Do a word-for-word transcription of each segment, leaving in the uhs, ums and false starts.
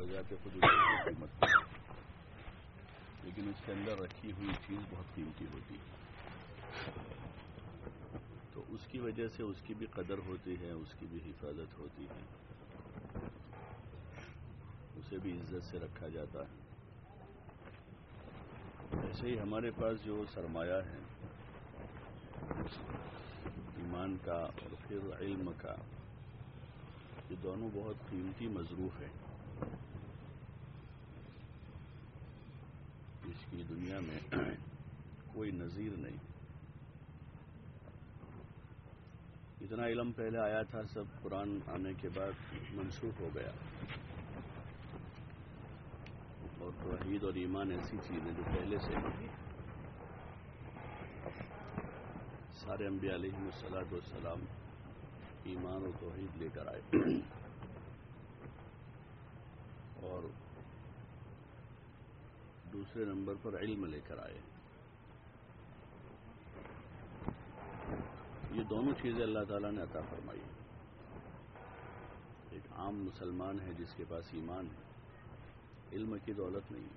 بذات خود اس کی قیمت نہیں، لیکن اس کے اندر رکھی ہوئی چیز بہت قیمتی ہوتی ہے، تو اس کی وجہ سے اس کی بھی قدر ہوتی ہے، اس کی بھی حفاظت ہوتی ہے، اسے بھی عزت سے رکھا جاتا ہے۔ ایسے ہی ہمارے پاس جو سرمایہ ہے ایمان کا اور پھر علم کا، یہ دونوں بہت قیمتی مظروف ہیں، اس کی دنیا میں کوئی نظیر نہیں۔ اتنا علم پہلے آیا تھا، سب قرآن آنے کے بعد منسوخ ہو گیا، اور توحید اور ایمان ایسی چیزیں جو پہلے سے سارے انبیاء علیہم الصلاۃ والسلام ایمان و توحید لے کر آئے، اور دوسرے نمبر پر علم لے کر آئے۔ یہ دونوں چیزیں اللہ تعالیٰ نے عطا فرمائی۔ ایک عام مسلمان ہے جس کے پاس ایمان ہے، علم کی دولت نہیں،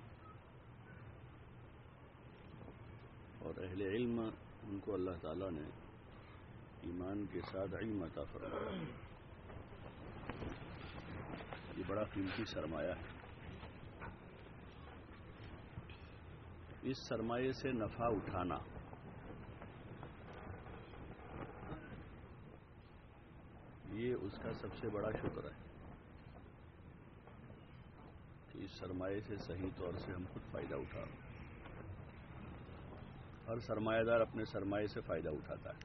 اور اہل علم ان کو اللہ تعالیٰ نے ایمان کے ساتھ علم عطا فرمایا۔ یہ بڑا قیمتی سرمایہ ہے۔ اس سرمایے سے نفع اٹھانا یہ اس کا سب سے بڑا شکر ہے کہ اس سرمایے سے صحیح طور سے ہم خود فائدہ اٹھا رہے ہیں۔ ہر سرمایہ دار اپنے سرمایے سے فائدہ اٹھاتا ہے،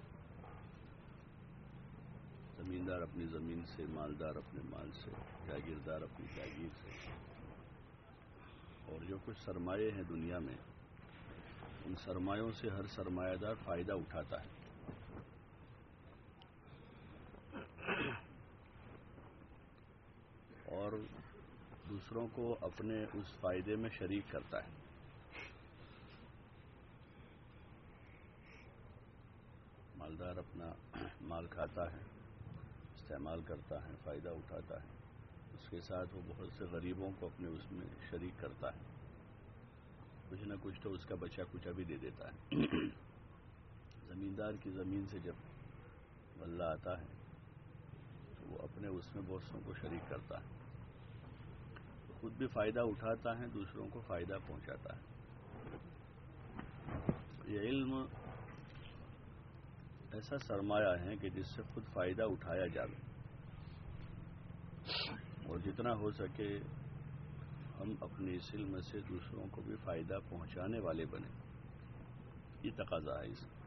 زمیندار اپنی زمین سے، مالدار اپنے مال سے، جاگیردار اپنی جاگیر سے، اور جو کچھ سرمایے ہیں دنیا میں، ان سرمایوں سے ہر سرمایہ دار فائدہ اٹھاتا ہے، اور دوسروں کو اپنے اس فائدے میں شریک کرتا ہے۔ مالدار اپنا مال کھاتا ہے، استعمال کرتا ہے، فائدہ اٹھاتا ہے، اس کے ساتھ وہ بہت سے غریبوں کو اپنے اس میں شریک کرتا ہے، کچھ نہ کچھ تو اس کا بچا کچا بھی دے دیتا ہے۔ زمیندار کی زمین سے جب غلہ آتا ہے تو وہ اپنے اس میں بہت سوں کو شریک کرتا ہے، خود بھی فائدہ اٹھاتا ہے، دوسروں کو فائدہ پہنچاتا ہے۔ یہ علم ایسا سرمایہ ہے کہ جس سے خود فائدہ اٹھایا جائے، اور جتنا ہو سکے ہم اپنے اس علم سے دوسروں کو بھی فائدہ پہنچانے والے بنے، یہ تقاضا ہے اس کا۔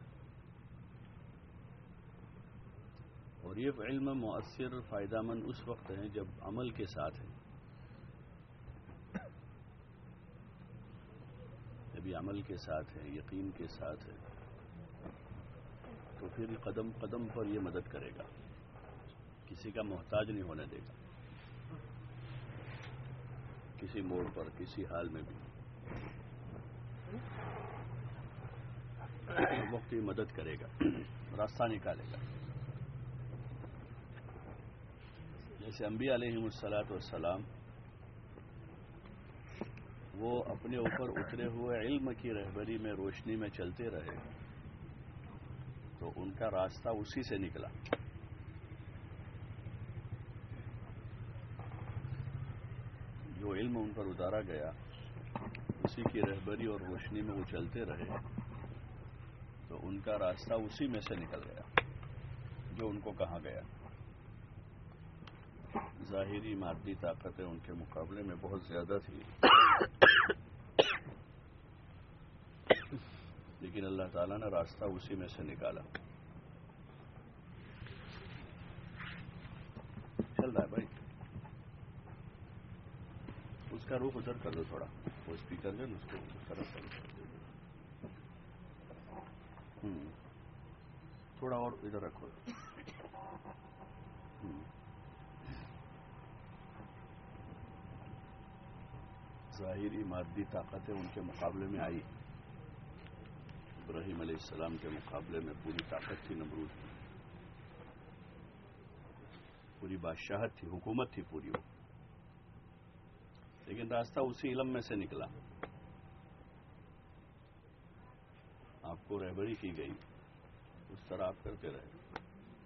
اور یہ علم مؤثر فائدہ مند اس وقت ہے جب عمل کے ساتھ ہے، جب یہ عمل کے ساتھ ہے، یقین کے ساتھ ہے، تو پھر قدم قدم پر یہ مدد کرے گا، کسی کا محتاج نہیں ہونے دے گا، کسی موڑ پر، کسی حال میں بھی وقت کی مدد کرے گا، راستہ نکالے گا۔ جیسے انبیاء علیہم الصلاۃ والسلام وہ اپنے اوپر اترے ہوئے علم کی رہبری میں، روشنی میں چلتے رہے، تو ان کا راستہ اسی سے نکلا۔ جو علم ان پر اتارا گیا اسی کی رہبری اور روشنی میں وہ چلتے رہے، تو ان کا راستہ اسی میں سے نکل گیا جو ان کو کہا گیا۔ ظاہری مادی طاقتیں ان کے مقابلے میں بہت زیادہ تھی، لیکن اللہ تعالیٰ نے راستہ اسی میں سے نکالا۔ چل رہا ہے بھائی، اس کا رخ ادھر کر دو تھوڑا، وہ اسپیکر جو ہے اس کو اس طرف کر دو، ہوں تھوڑا اور ادھر رکھو۔ ظاہری مادی طاقتیں ان کے مقابلے میں آئی، ابراہیم علیہ السلام کے مقابلے میں پوری طاقت تھی نمرود کی، پوری بادشاہت تھی، حکومت تھی پوری وہ، لیکن راستہ اسی علم میں سے نکلا. آپ کو رہبری کی گئی، اس طرح آپ کرتے رہے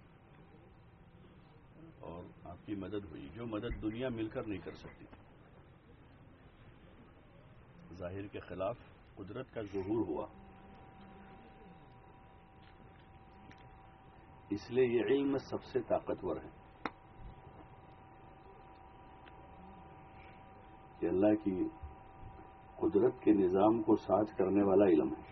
اور آپ کی مدد ہوئی، جو مدد دنیا مل کر نہیں کر سکتی. ظاہر کے خلاف قدرت کا ظہور ہوا. اس لیے یہ علم سب سے طاقتور ہے کہ اللہ کی قدرت کے نظام کو ساز کرنے والا علم ہے.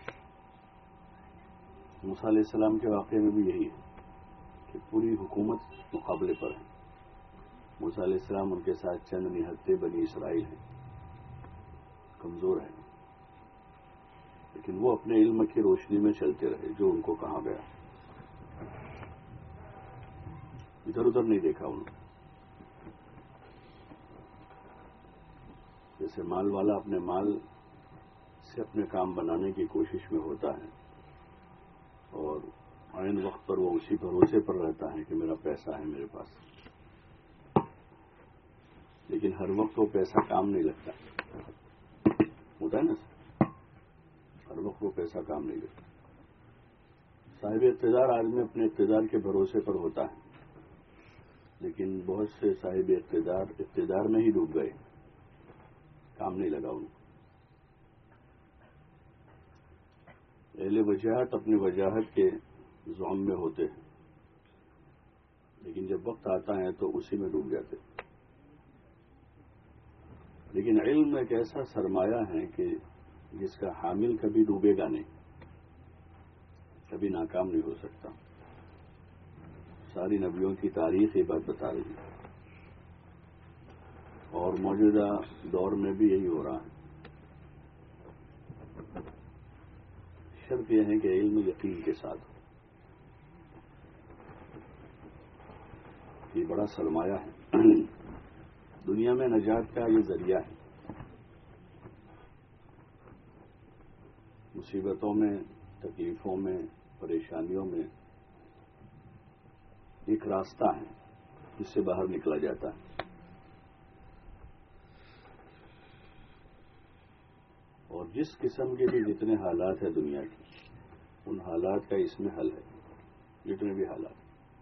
موسیٰ علیہ السلام کے واقعے میں بھی یہی ہے کہ پوری حکومت مقابلے پر ہے. موسیٰ علیہ السلام ان کے ساتھ چند نہتے بنی اسرائیل ہیں، کمزور ہیں، لیکن وہ اپنے علم کی روشنی میں چلتے رہے جو ان کو کہا گیا. ادھر ادھر نہیں دیکھا انہوں نے. جیسے مال والا اپنے مال سے اپنے کام بنانے کی کوشش میں ہوتا ہے اور عین وقت پر وہ اسی بھروسے پر رہتا ہے کہ میرا پیسہ ہے میرے پاس، لیکن ہر وقت وہ پیسہ کام نہیں لگتا. ہوتا ہے نا سر، ہر وقت وہ پیسہ کام نہیں لگتا. صاحب اقتدار آدمی اپنے اقتدار کے بھروسے پر ہوتا ہے، لیکن بہت سے صاحب اقتدار اقتدار میں ہی ڈوب گئے، کام نہیں لگا ان کو. اہل وجاہت اپنی وجاہت کے زعم میں ہوتے ہیں، لیکن جب وقت آتا ہے تو اسی میں ڈوب جاتے. لیکن علم ایک ایسا سرمایہ ہے کہ جس کا حامل کبھی ڈوبے گا نہیں، کبھی ناکام نہیں ہو سکتا. ساری نبیوں کی تاریخ یہ بات بتا رہی ہے اور موجودہ دور میں بھی یہی ہو رہا ہے. شرط یہ ہے کہ علم یقین کے ساتھ ہو. یہ بڑا سرمایہ ہے، دنیا میں نجات کا یہ ذریعہ ہے. مصیبتوں میں، تکلیفوں میں، پریشانیوں میں ایک راستہ ہے جس سے باہر نکلا جاتا ہے. اور جس قسم کے بھی جتنے حالات ہیں دنیا کے، ان حالات کا اس میں حل ہے. جتنے بھی حالات،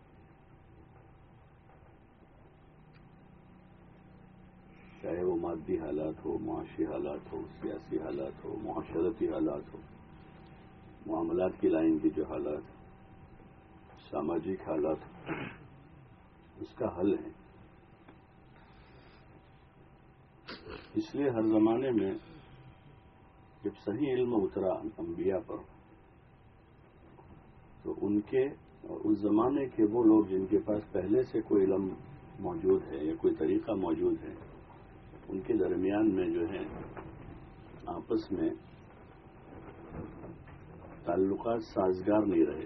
چاہے وہ مادی حالات ہو، معاشی حالات ہو، سیاسی حالات ہو، معاشرتی حالات ہو، معاملات کی لائن کی جو حالات ہیں، سماجک حالات، اس کا حل ہے. اس لیے ہر زمانے میں جب صحیح علم اترا انبیاء پر، تو ان کے اس زمانے کے وہ لوگ جن کے پاس پہلے سے کوئی علم موجود ہے یا کوئی طریقہ موجود ہے، ان کے درمیان میں جو ہے آپس میں تعلقات سازگار نہیں رہے.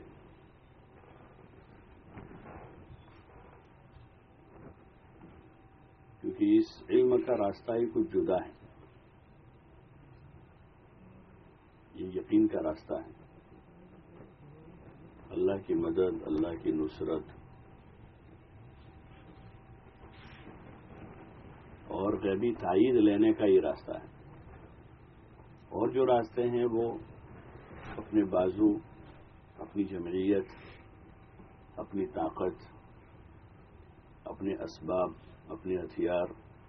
کیونکہ اس علم کا راستہ ہی کچھ جدا ہے. یہ یقین کا راستہ ہے، اللہ کی مدد، اللہ کی نصرت اور غیبی تائید لینے کا یہ راستہ ہے. اور جو راستے ہیں وہ اپنے بازو، اپنی جمعیت، اپنی طاقت، اپنے اسباب، اپنے ہتھیار،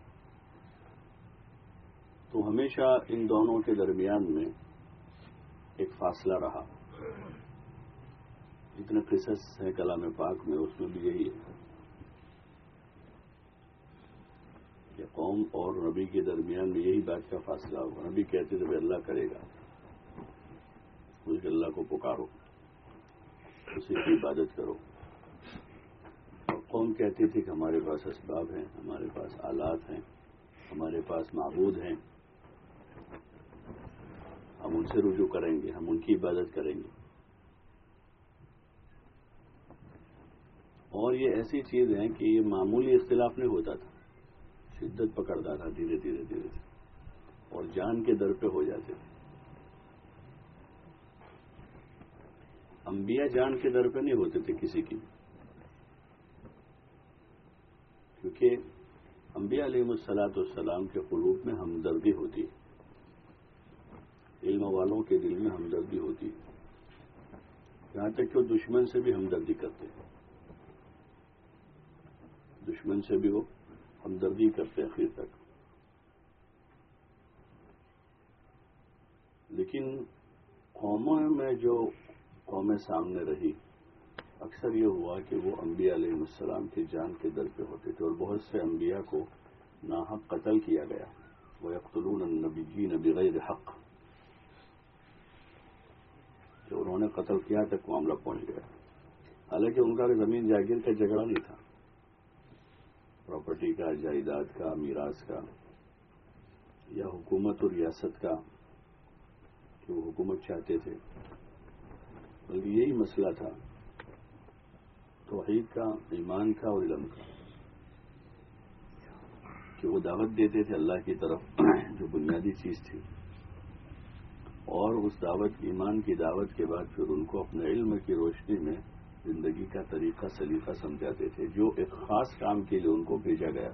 تو ہمیشہ ان دونوں کے درمیان میں ایک فاصلہ رہا. جتنے قصص ہیں کلام پاک میں، اس میں بھی یہی ہے کہ قوم اور نبی کے درمیان میں یہی بات کا فاصلہ ہوگا. نبی کہتے تھے اللہ کرے گا، اس اللہ کو پکارو، اسی کی عبادت کرو. اور قوم کہتی تھی کہ ہمارے پاس اسباب ہیں، ہمارے پاس آلات ہیں، ہمارے پاس معبود ہیں، ہم ان سے رجوع کریں گے، ہم ان کی عبادت کریں گے. اور یہ ایسی چیز ہے کہ یہ معمولی اختلاف نہیں ہوتا تھا، شدت پکڑتا تھا دھیرے دھیرے دھیرے اور جان کے در پہ ہو جاتے تھے. انبیاء جان کے در پہ نہیں ہوتے تھے کسی کی، کیونکہ انبیاء علیہ الصلوۃ والسلام کے قلوب میں ہمدردی ہوتی ہے، علم والوں کے دل میں ہمدردی ہوتی ہے، یہاں تک کہ وہ دشمن سے بھی ہمدردی کرتے ہیں، دشمن سے بھی وہ ہمدردی کرتے ہیں آخر تک۔ لیکن قوموں میں جو قومیں سامنے رہی، اکثر یہ ہوا کہ وہ انبیاء علیہ السلام کی جان کے در پہ ہوتے تھے، اور بہت سے انبیاء کو ناحق قتل کیا گیا، وَيَقْتُلُونَ النَّبِيِّينَ بِغَيْرِ حق، جو انہوں نے قتل کیا تک معاملہ پہنچ گیا، حالانکہ ان کا زمین جاگیر کا جھگڑا نہیں تھا، پراپرٹی کا، جائیداد کا، میراث کا، یا حکومت اور ریاست کا کہ وہ حکومت چاہتے تھے، بلکہ یہی مسئلہ تھا توحید کا، ایمان کا اور علم کا، کہ وہ دعوت دیتے تھے اللہ کی طرف جو بنیادی چیز تھی، اور اس دعوت ایمان کی دعوت کے بعد پھر ان کو اپنے علم کی روشنی میں زندگی کا طریقہ سلیقہ سمجھاتے تھے، جو ایک خاص کام کے لیے ان کو بھیجا گیا،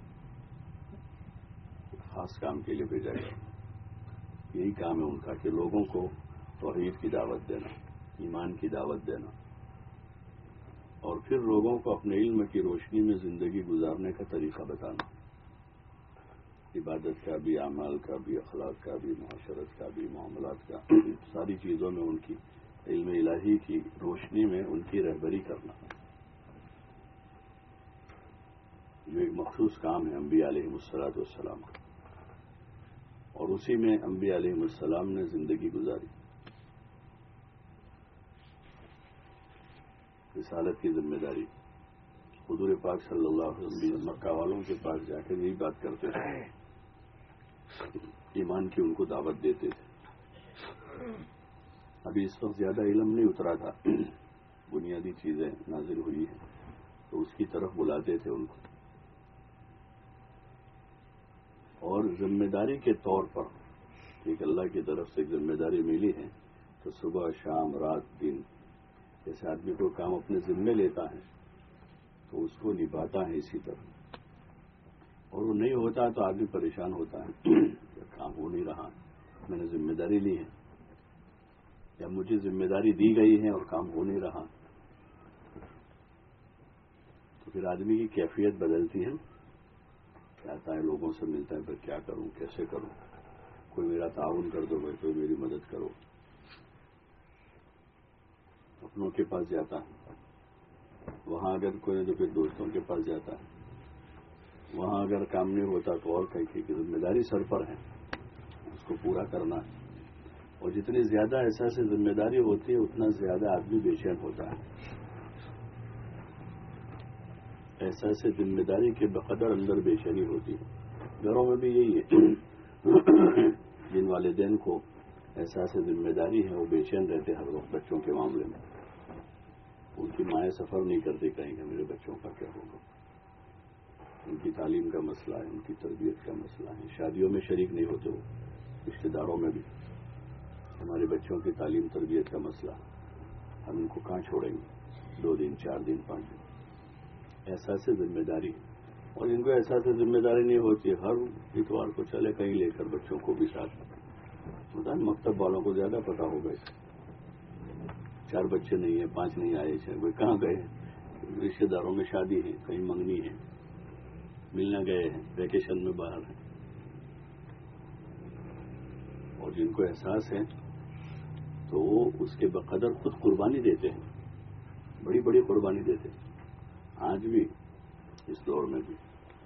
ایک خاص کام کے لیے بھیجا گیا۔ یہی کام ہے ان کا کہ لوگوں کو توحید کی دعوت دینا، ایمان کی دعوت دینا، اور پھر لوگوں کو اپنے علم کی روشنی میں زندگی گزارنے کا طریقہ بتانا، عبادت کا بھی، اعمال کا بھی، اخلاق کا بھی، معاشرت کا بھی، معاملات کا، ساری چیزوں میں ان کی علم الہی کی روشنی میں ان کی رہبری کرنا، جو ایک مخصوص کام ہے انبیاء علیہ الصلوۃ والسلام کا، اور اسی میں انبیاء علیہ السلام نے زندگی گزاری۔ رسالت کی ذمہ داری، حضور پاک صلی اللہ علیہ وسلم مکہ والوں کے پاس جا کر یہی بات کرتے تھے، ایمان کی ان کو دعوت دیتے تھے۔ ابھی اس وقت زیادہ علم نہیں اترا تھا، بنیادی چیزیں نازل ہوئی ہیں، تو اس کی طرف بلاتے تھے ان کو، اور ذمہ داری کے طور پر ایک اللہ کی طرف سے ایک ذمہ داری ملی ہے، تو صبح شام رات دن جیسے آدمی کو کام اپنے ذمے لیتا ہے تو اس کو نبھاتا ہے اسی طرح، اور وہ نہیں ہوتا تو آدمی پریشان ہوتا ہے کہ کام ہو نہیں رہا، میں نے ذمہ داری لی ہے یا مجھے ذمہ داری دی گئی ہے اور کام ہو نہیں رہا، تو پھر آدمی کی کیفیت بدلتی ہے، آتا ہے لوگوں سے ملتا ہے، پھر کیا کروں، کیسے کروں، کوئی میرا تعاون کر دو بھائی، کوئی میری مدد کرو، اپنوں کے پاس جاتا ہے، وہاں اگر کوئی نہیں تو پھر دوستوں کے پاس جاتا ہے، وہاں اگر کام نہیں ہوتا تو اور کہیں کی ذمہ داری سر پر ہے، اس کو پورا کرنا ہے، اور جتنی زیادہ احساس ذمہ داری ہوتی ہے اتنا زیادہ آدمی بے چین ہوتا ہے، احساس ذمہ داری کے بقدر اندر بے چینی ہوتی ہے۔ گھروں میں بھی یہی ہے، جن والدین کو احساس ذمہ داری ہے وہ بے چین رہتے ہر وقت بچوں کے معاملے میں، ان کی مائیں سفر نہیں کرتی کہیں کہ میرے بچوں کا کیا ہوگا، ان کی تعلیم کا مسئلہ ہے، ان کی تربیت کا مسئلہ ہے، شادیوں میں شریک نہیں ہوتے وہ، رشتے داروں میں بھی ہمارے بچوں کی تعلیم تربیت کا مسئلہ، ہم ان کو کہاں چھوڑیں گے دو دن چار دن پانچ دن، احساس ذمہ داری، اور جن کو احساس ذمہ داری نہیں ہوتی ہر اتوار کو چلے کہیں لے کر بچوں کو بھی ساتھ، پتا نہیں مکتب والوں کو زیادہ پتا ہوگا، چار بچے نہیں ہیں، پانچ نہیں آئے تھے، وہ کہاں گئے، رشتے داروں میں شادی ہے، کہیں منگنی ہے، ملنا گئے ہیں، ویکیشن میں باہر ہیں، اور جن کو احساس ہے تو وہ اس کے بقدر خود قربانی دیتے ہیں، بڑی بڑی قربانی دیتے ہیں، آج بھی اس دور میں بھی،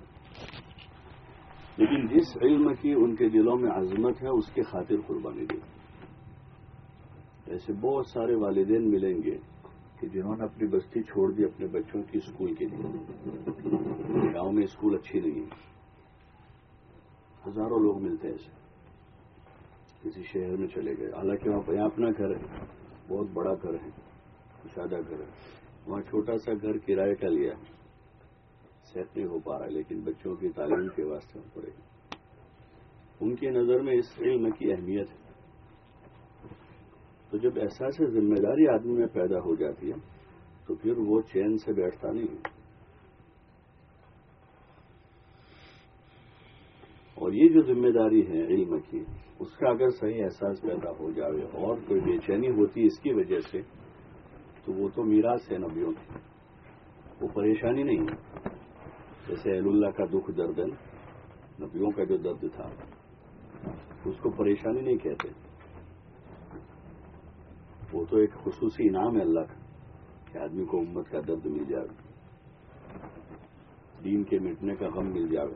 لیکن جس علم کی ان کے دلوں میں عظمت ہے اس کی خاطر قربانی دیتے ہیں۔ ایسے بہت سارے والدین ملیں گے کہ جنہوں نے اپنی بستی چھوڑ دی اپنے بچوں کی اسکول کے لیے، گاؤں میں اسکول اچھی نہیں ہے، ہزاروں لوگ ملتے ہیں ایسے، کسی شہر میں چلے گئے، حالانکہ وہاں یہاں اپنا گھر ہے، بہت بڑا گھر ہے، کشادہ گھر ہے، وہاں چھوٹا سا گھر کرائے کا لیا ہے، سیٹ نہیں ہو پا رہا ہے، لیکن بچوں کی تعلیم کے واسطے پڑے گا، ان کی نظر میں اس علم کی اہمیت ہے، تو جب احساس ذمہ داری آدمی میں پیدا ہو جاتی ہے تو پھر وہ چین سے بیٹھتا نہیں ہے، اور یہ جو ذمہ داری ہے علم کی، اس کا اگر صحیح احساس پیدا ہو جائے اور کوئی بے چینی ہوتی ہے اس کی وجہ سے، تو وہ تو میراث ہے نبیوں کی، وہ پریشانی نہیں ہے۔ جیسے اہل اللہ کا دکھ درد ہے، نبیوں کا جو درد تھا اس کو پریشانی نہیں کہتے، وہ تو ایک خصوصی انعام ہے اللہ کا کہ آدمی کو امت کا درد مل جائے، دین کے مٹنے کا غم مل جائے۔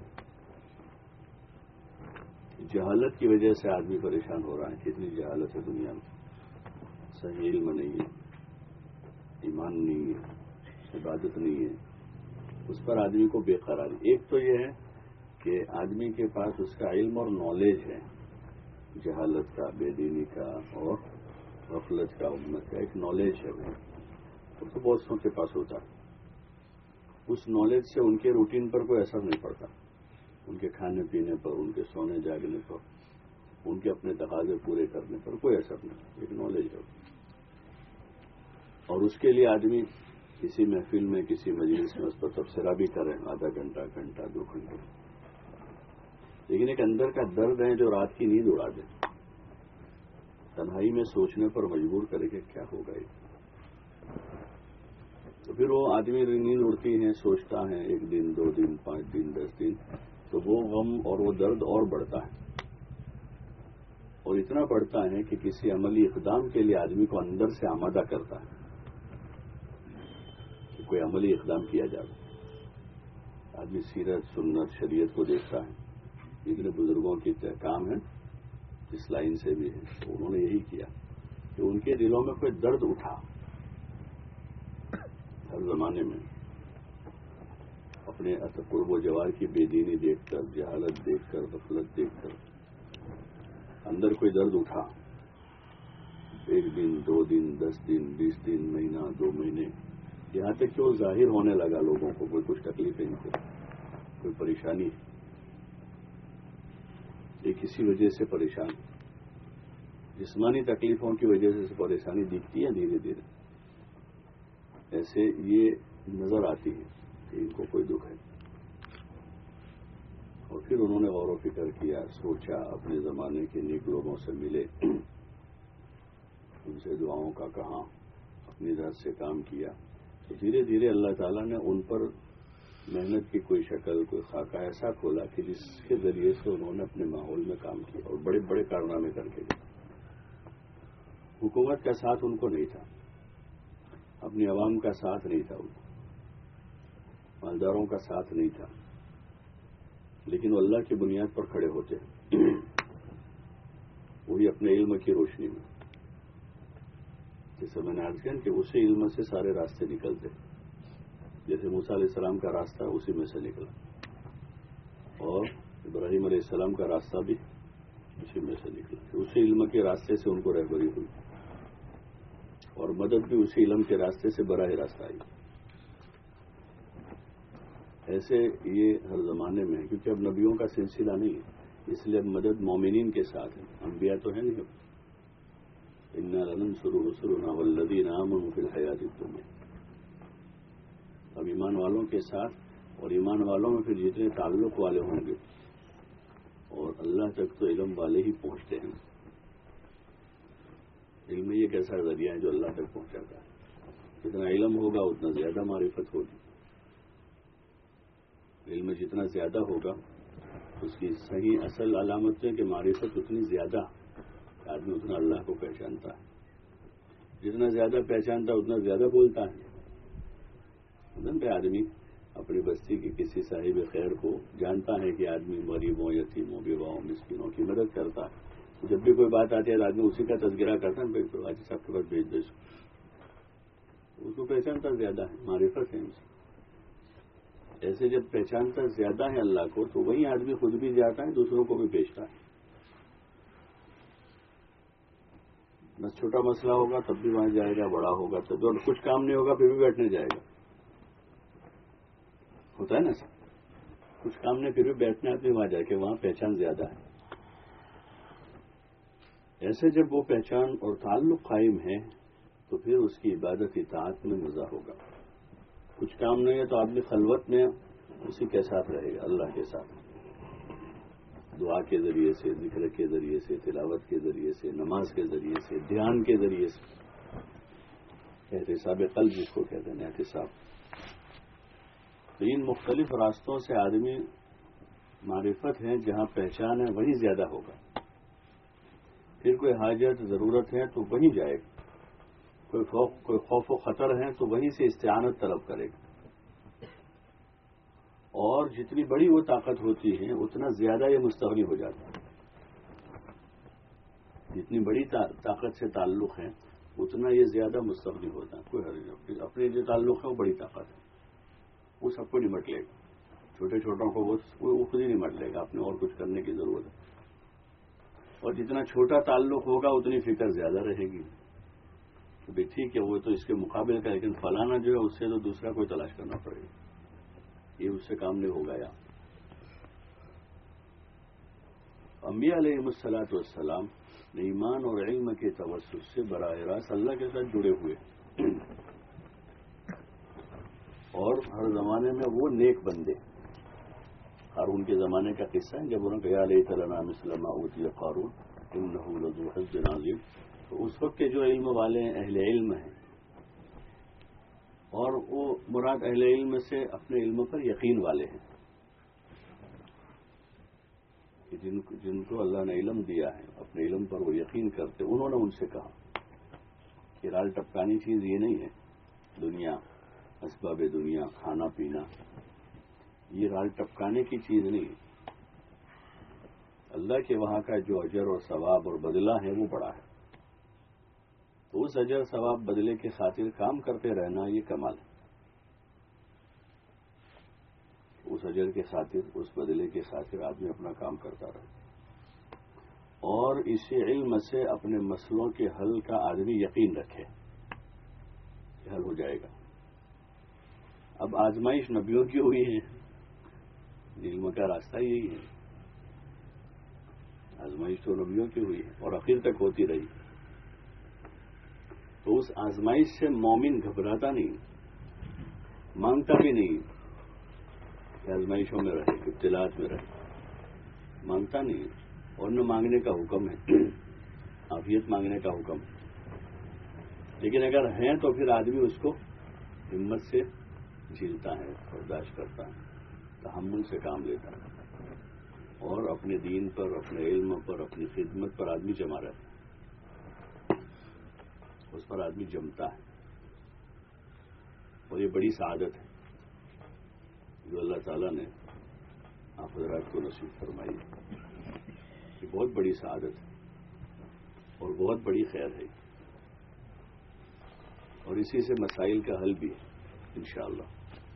جہالت کی وجہ سے آدمی پریشان ہو رہا ہے، کتنی جہالت ہے دنیا میں، صحیح علم نہیں ہے، ایمان نہیں ہے، عبادت نہیں ہے، اس پر آدمی کو بے قراری۔ ایک تو یہ ہے کہ آدمی کے پاس اس کا علم اور نالج ہے، جہالت کا، بے دینی کا اور غفلت کا، امت کا ایک نالج ہے، وہ تو بہت سو کے پاس ہوتا ہے۔ اس نالج سے ان کے روٹین پر کوئی اثر نہیں پڑتا، ان کے کھانے پینے پر، ان کے سونے جاگنے پر، ان کے اپنے تقاضے پورے کرنے پر کوئی اثر نہیں، ایک نالج ہے۔ اور اس کے لیے آدمی کسی محفل میں، کسی مجلس میں اس پر تبصرہ بھی کرے، آدھا گھنٹہ گھنٹہ دو گھنٹے، لیکن ایک اندر کا درد ہے جو رات کی نیند اڑا دے، تنہائی میں سوچنے پر مجبور کرے کہ کیا ہوگا یہ۔ تو پھر وہ آدمی نیند اڑتی ہے، سوچتا ہے، ایک دن، دو دن، پانچ دن، دس دن، تو وہ غم اور وہ درد اور بڑھتا ہے، اور اتنا بڑھتا ہے کہ کسی عملی اقدام کے لیے آدمی کو اندر سے آمادہ کرتا ہے کہ کوئی عملی اقدام کیا جائے۔ آدمی سیرت، سنت، شریعت کو دیکھتا ہے، جتنے بزرگوں کی کام ہے اس لائن سے بھی ہے، تو انہوں نے یہی کیا کہ ان کے دلوں میں کوئی درد اٹھا ہر زمانے میں، اپنے قرب و جوار کی بے دینی دیکھ کر، جہالت دیکھ کر، غفلت دیکھ کر اندر کوئی درد اٹھا، ایک دن، دو دن، دس دن، بیس دن، مہینہ، دو مہینے، یہاں تک کہ وہ ظاہر ہونے لگا لوگوں کو، کوئی کچھ تکلیف ہے ان کو، کوئی پریشانی ہے، یہ کسی وجہ سے پریشان، جسمانی تکلیفوں کی وجہ سے پریشانی دکھتی ہے دھیرے دھیرے، ایسے یہ نظر آتی ہے کہ ان کو کوئی دکھ ہے۔ اور پھر انہوں نے غور و فکر کیا، سوچا، اپنے زمانے کے نیک لوگوں سے ملے، ان سے دعاؤں کا کہا، اپنی ذات سے کام کیا، تو دھیرے دھیرے اللہ تعالیٰ نے ان پر محنت کی کوئی شکل، کوئی خاکہ ایسا کھولا کہ جس کے ذریعے سے انہوں نے اپنے ماحول میں کام کیا اور بڑے بڑے کارنامے کر کے گئے۔ حکومت کا ساتھ ان کو نہیں تھا، اپنی عوام کا ساتھ نہیں تھا، ان کو مالداروں کا ساتھ نہیں تھا، لیکن وہ اللہ کی بنیاد پر کھڑے ہوتے ہیں، وہی اپنے علم کی روشنی میں، جیسے میں نے عرض کیا کہ اسی علم سے سارے راستے نکلتے، جیسے موسیٰ علیہ السلام کا راستہ اسی میں سے نکلا، اور ابراہیم علیہ السلام کا راستہ بھی اسی میں سے نکلا، اسی علم کے راستے سے ان کو رہبری ہوئی، اور مدد بھی اسی علم کے راستے سے براہ راست آئی۔ ایسے یہ ہر زمانے میں ہے، کیونکہ اب نبیوں کا سلسلہ نہیں ہے، اس لیے اب مدد مومنین کے ساتھ ہے، انبیاء تو ہے نہیں اب۔ انا لننصر رسلنا والذین آمنوا فی الحیاۃ الدنیا، اب ایمان والوں کے ساتھ، اور ایمان والوں میں پھر جتنے تعلق والے ہوں گے، اور اللہ تک تو علم والے ہی پہنچتے ہیں۔ علم یہ کیسا ذریعہ ہے جو اللہ تک پہنچاتا ہے، جتنا علم ہوگا اتنا زیادہ معرفت ہوگی، علم جتنا زیادہ ہوگا اس کی صحیح اصل علامت ہے کہ معرفت اتنی زیادہ، آدمی اتنا اللہ کو پہچانتا ہے، جتنا زیادہ پہچانتا ہے اتنا زیادہ بولتا ہے۔ مثلاً پہ آدمی اپنی بستی کے کسی صاحب خیر کو جانتا ہے کہ آدمی غریبوں، یتیموں، بیواؤں، مسکینوں کی مدد کرتا ہے، جب بھی کوئی بات آتی ہے تو آدمی اسی کا تذکرہ کرتا ہے، بھائی حاجی صاحب کے پاس بھیج دو، اس کو پہچانتا زیادہ ہے، معرفت ہے ان سے۔ ایسے جب پہچانتا زیادہ ہے اللہ کو تو وہی آدمی خود بھی جاتا ہے، دوسروں کو بھی بھیجتا ہے۔ بس چھوٹا مسئلہ ہوگا تب بھی وہاں جائے گا، بڑا ہوگا تو جو کچھ کام نہیں ہوگا پھر بھی بیٹھنے جائے گا، ہوتا ہے نا سر، کچھ کام نہیں پھر بھی بیٹھنے آدمی وہاں جا کے، وہاں پہچان زیادہ ہے۔ ایسے جب وہ پہچان اور تعلق قائم ہے تو پھر اس کی عبادت اطاعت میں مزہ ہوگا۔ کچھ کام نہیں ہے تو آدمی خلوت میں اسی کے ساتھ رہے گا، اللہ کے ساتھ، دعا کے ذریعے سے، ذکر کے ذریعے سے، تلاوت کے ذریعے سے، نماز کے ذریعے سے، دھیان کے ذریعے سے، احتساب قلب جس کو کہتے ہیں احتساب. تو ان مختلف راستوں سے آدمی معرفت ہے، جہاں پہچان ہے وہی زیادہ ہوگا. پھر کوئی حاجت ضرورت ہے تو وہیں جائے گا، کوئی خوف کوئی خوف و خطر ہے تو وہیں سے استعانت طلب کرے گا. اور جتنی بڑی وہ طاقت ہوتی ہے اتنا زیادہ یہ مستغنی ہو جاتا ہے. جتنی بڑی طاقت سے تعلق ہے اتنا یہ زیادہ مستغنی ہوتا ہے. کوئی حرج اپنے جو تعلق ہے وہ بڑی طاقت ہے، وہ سب کو نمٹ لے گا. چھوٹے چھوٹوں کو وہ خود ہی نمٹ لے گا، اپنے اور کچھ کرنے کی ضرورت ہے. اور جتنا چھوٹا تعلق ہوگا اتنی فکر زیادہ رہے گی کہ بھائی ٹھیک ہے وہ تو اس کے مقابلے کا، لیکن فلانا جو ہے اس سے تو دوسرا کوئی تلاش کرنا پڑے گا، یہ اس سے کام نہیں ہوگا. یا انبیاء علیہ الصلوۃ والسلام ایمان اور علم کے توسط سے براہ راست اللہ کے ساتھ جڑے ہوئے، اور ہر زمانے میں وہ نیک بندے. قارون کے زمانے کا قصہ ہے، جب انہوں نے کہا لیت لنا مثل ما اوتی قارون انہ لذو حظ عظیم. تو اس وقت کے جو علم والے ہیں اہل علم ہیں، اور وہ مراد اہل علم سے اپنے علم پر یقین والے ہیں، کہ جن جن کو اللہ نے علم دیا ہے اپنے علم پر وہ یقین کرتے. انہوں نے ان سے کہا کہ رال ٹپکانی چیز یہ نہیں ہے، دنیا، اسباب دنیا، کھانا پینا، یہ رال ٹپکانے کی چیز نہیں ہے. اللہ کے وہاں کا جو اجر اور ثواب اور بدلہ ہے وہ بڑا ہے. تو اس اجر ثواب بدلے کے خاطر کام کرتے رہنا یہ کمال ہے. اس اجر کے خاطر، اس بدلے کے خاطر آدمی اپنا کام کرتا رہے، اور اسی علم سے اپنے مسئلوں کے حل کا آدمی یقین رکھے کہ حل ہو جائے گا. اب آزمائش نبیوں کی ہوئی ہے، علم کا راستہ یہی ہے. آزمائش تو نبیوں کی ہوئی ہے اور آخر تک ہوتی رہی. تو اس آزمائش سے مومن گھبراتا نہیں، مانگتا بھی نہیں کہ آزمائشوں میں رہے، ابتلاءات میں رہے، مانگتا نہیں. اور نہ مانگنے کا حکم ہے، عافیت مانگنے کا حکم ہے. لیکن اگر ہیں تو پھر آدمی اس کو ہمت سے جھیلتا ہے، برداشت کرتا ہے، تحمل سے کام لیتا ہے، اور اپنے دین پر، اپنے علم پر، اپنی خدمت پر آدمی جمع رہتا ہے، اس پر آدمی جمتا ہے. اور یہ بڑی سعادت ہے جو اللہ تعالیٰ نے آپ حضرات کو نصیب فرمائی. یہ بہت بڑی سعادت ہے اور بہت بڑی خیر ہے، اور اسی سے مسائل کا حل بھی ہے انشاءاللہ.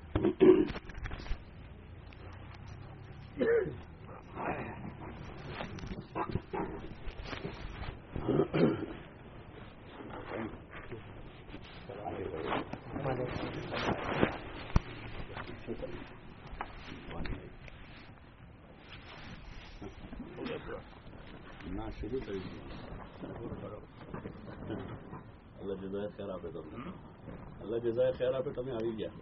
نہ شروع اللہ جزائے خیر آپ ہے، اللہ جزائے خیر آپ ہے. تمہیں آئی گیا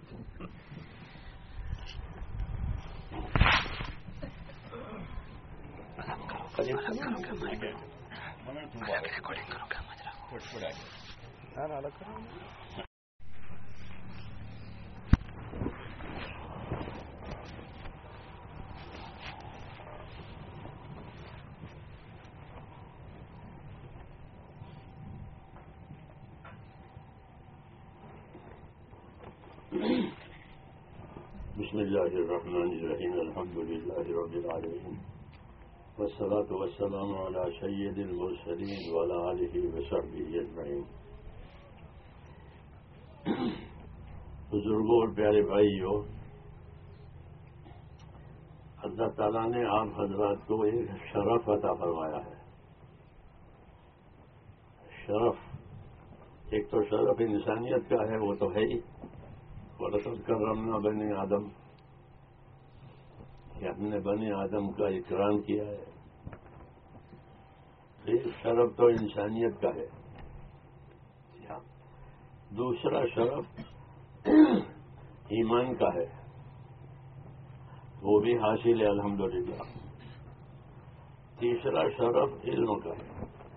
بسم اللہ الرحمن الرحیم الحمد للہ رب العالمین والصلاة والسلام علی سید المرسلین وعلی آلہ وصحبہ اجمعین. بزرگوں اور پیارے بھائیوں، اللہ تعالیٰ نے آپ حضرات کو ایک شرف عطا فرمایا ہے. شرف، ایک تو شرف انسانیت کا ہے، وہ تو ہے ہی، وَلَقَدْ كَرَّمْنَا بَنِي آدم، کہ ہم نے بنی آدم کا اکرام کیا ہے. ایک شرف تو انسانیت کا ہے. دوسرا شرف ایمان کا ہے، وہ بھی حاصل ہے الحمدللہ. تیسرا شرف علم کا ہے.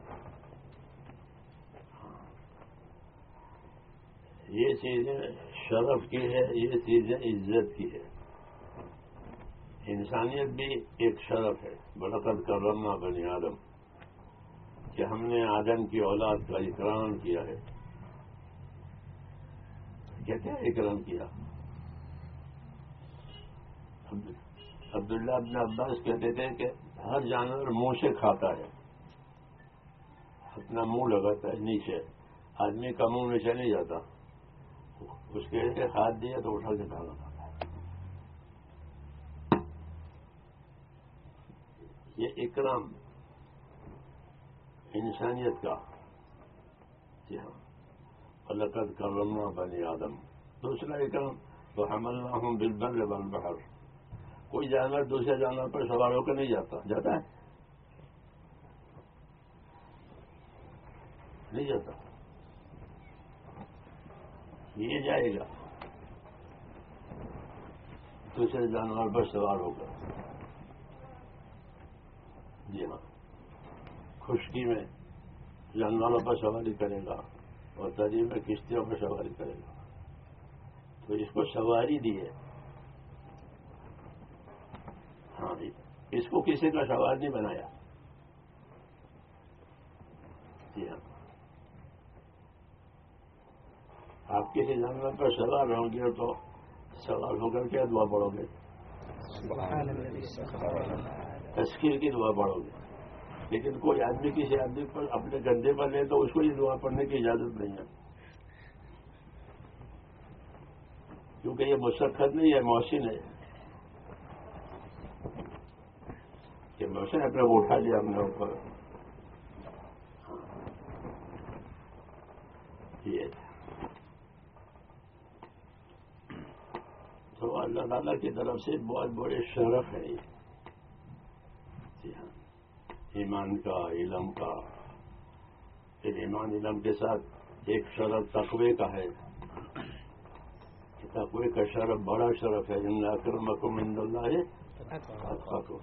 یہ چیزیں شرف کی ہے، یہ چیزیں عزت کی ہے. انسانیت بھی ایک شرف ہے. وَلَقَدْ كَرَّمْنَا بَنِي آدم، کہ ہم نے آدم کی اولاد کا اکرام کیا ہے. کیا کیا اکرام کیا؟ عبداللہ ابن عباس کہتے تھے کہ ہر جانور منہ سے کھاتا ہے، اپنا منہ لگاتا ہے نیچے. آدمی کا منہ نیچے نہیں جاتا، اس کے لیے ہاتھ دیا تو اٹھا کے کھانا کھاتا ہے. یہ اکرام انسانیت کا. جی ہاں، وَلَقَدْ كَرَّمْنَا بَنِي آدم. دوسرا اکرام وَحَمَلْنَاهُمْ بِالْبَرِّ وَالْبَحْرِ. کوئی جانور دوسرے جانور پر سوار ہو کر نہیں جاتا. جاتا ہے؟ نہیں جاتا. یہ جائے گا دوسرے جانور پر سوار ہو کر. جی ہاں، خشکی میں جانوروں پر سواری کرے گا اور دریا میں کشتیوں پر سواری کرے گا. تو اس کو سواری دی ہے. ہاں، اس کو کسی کا سوار نہیں بنایا. جی ہاں، آپ کسی جانور پر سوار ہوں گے تو سوار ہو کر کیا دعا پڑھو گے؟ تشکیل کی دعا پڑھو گے. لیکن کوئی آدمی کسی آدمی پر اپنے گندے پر لے تو اس کو یہ دعا پڑھنے کی اجازت نہیں ہے، کیونکہ یہ مشقت نہیں ہے، محسن ہے. کہ محسن اپنے کو اٹھا لیا ہم نے اوپر. یہ تو اللہ تعالیٰ کی طرف سے بہت بڑے شرف ہے یہ. جی ہاں، ایمان کا، علم کا. پھر ایمان علم کے ساتھ ایک شرف تقوی کا ہے. تقوی کا شرف بڑا شرف ہے. ان اکرمکم عند اللہ اتقاکم.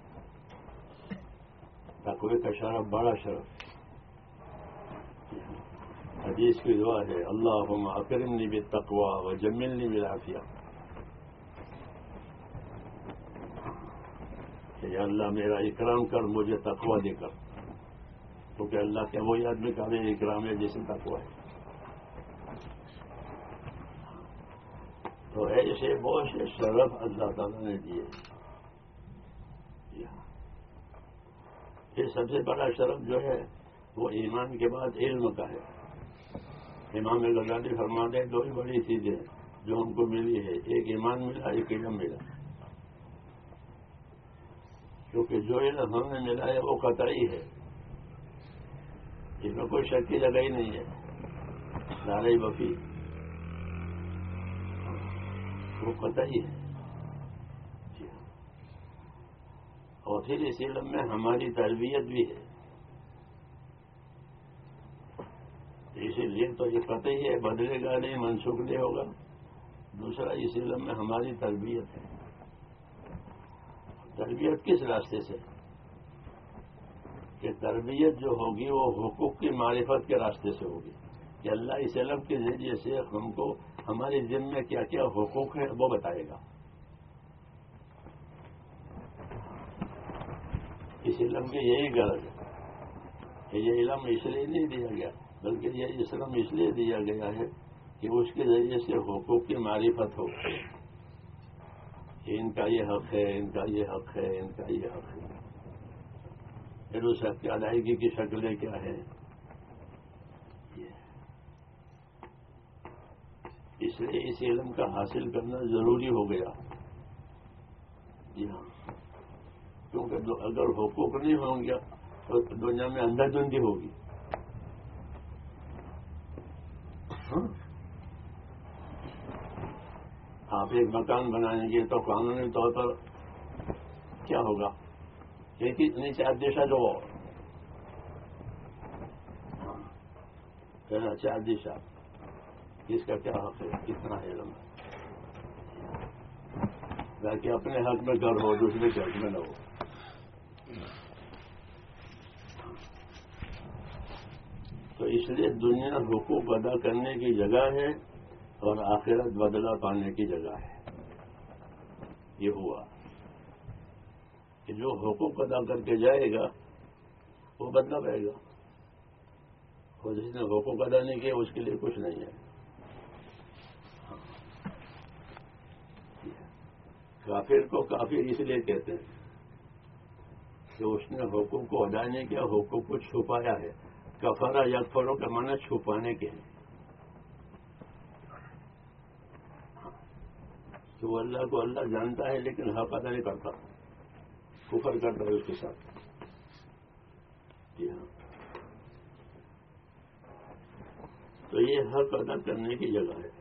تقوی کا شرف بڑا شرف. حدیث کی دعا ہے اللہم اکرمنی بالتقوی وجملنی بالعافیہ. کہ یا اللہ میرا اکرام کر، مجھے تقوی دے کر. کیونکہ اللہ کے وہی آدمی کا بھی اکرام ہے جس میں تقوی ہے. تو ایسے بہت سے شرف اللہ تعالیٰ نے دیے. یہ سب سے بڑا شرف جو ہے وہ ایمان کے بعد علم کا ہے. امام غزالی فرماتے ہیں دو ہی بڑی چیزیں جو ہم کو ملی ہے، ایک ایمان ملا، ایک علم ملا. کیونکہ جو علم ہمیں ملا ہے وہ قطعی ہے، اس میں کوئی شک کی جگہ ہی نہیں ہے. دارئی وفی وہ قطعی ہے. اور پھر اس علم میں ہماری تربیت بھی ہے. اسی لیے تو یہ قطعی ہے، بدلے گا نہیں، منسوخ نہیں ہوگا. دوسرا اس علم میں ہماری تربیت ہے. تربیت کس راستے سے؟ کہ تربیت جو ہوگی وہ حقوق کی معرفت کے راستے سے ہوگی. کہ اللہ اس علم کے ذریعے سے ہم کو ہماری ذمہ میں کیا کیا حقوق ہیں وہ بتائے گا. اس علم کی یہی غرض ہے کہ یہ علم اس لیے نہیں دیا گیا، بلکہ یہ علم اس لیے دیا گیا ہے کہ اس کے ذریعے سے حقوق کی معرفت ہو. کہ ان کا یہ حق ہے، ان کا یہ حق ہے، ان کا یہ حق ہے. پھر اس حق کی ادائیگی کی شکلیں کیا ہیں. اس لیے اس علم کا حاصل کرنا ضروری ہو گیا. جی ہاں، کیونکہ اگر حقوق نہیں ہوں گے تو دنیا میں اندھا دھندی ہوگی. آپ ایک مکان بنائیں گے تو قانونی طور پر کیا ہوگا؟ لیکن نیچے آدیشہ جو کہنا چاہے آدیشہ کس کا کیا حق ہے، کتنا ہے علم ہے. تاکہ اپنے حق میں گھر ہو، دوسرے کے حق میں نہ ہو. اس لیے دنیا حقوق ادا کرنے کی جگہ ہے اور آخرت بدلہ پانے کی جگہ ہے. یہ ہوا کہ جو حقوق ادا کر کے جائے گا وہ بدلہ پائے گا، اور جس نے حقوق ادا نہیں کیا اس کے لیے کچھ نہیں ہے. کافر کو کافر اس لیے کہتے ہیں کہ اس نے حقوق کو ادا نہیں کیا، حقوق کو چھپایا ہے. کفرہ یکفروں کا معنی چھپانے کے ہیں کہ وہ اللہ کو اللہ جانتا ہے لیکن حق ادا نہیں کرتا، کفر کرتا ہے اس کے ساتھ. جی ہاں، تو یہ حق ادا کرنے کی جگہ ہے.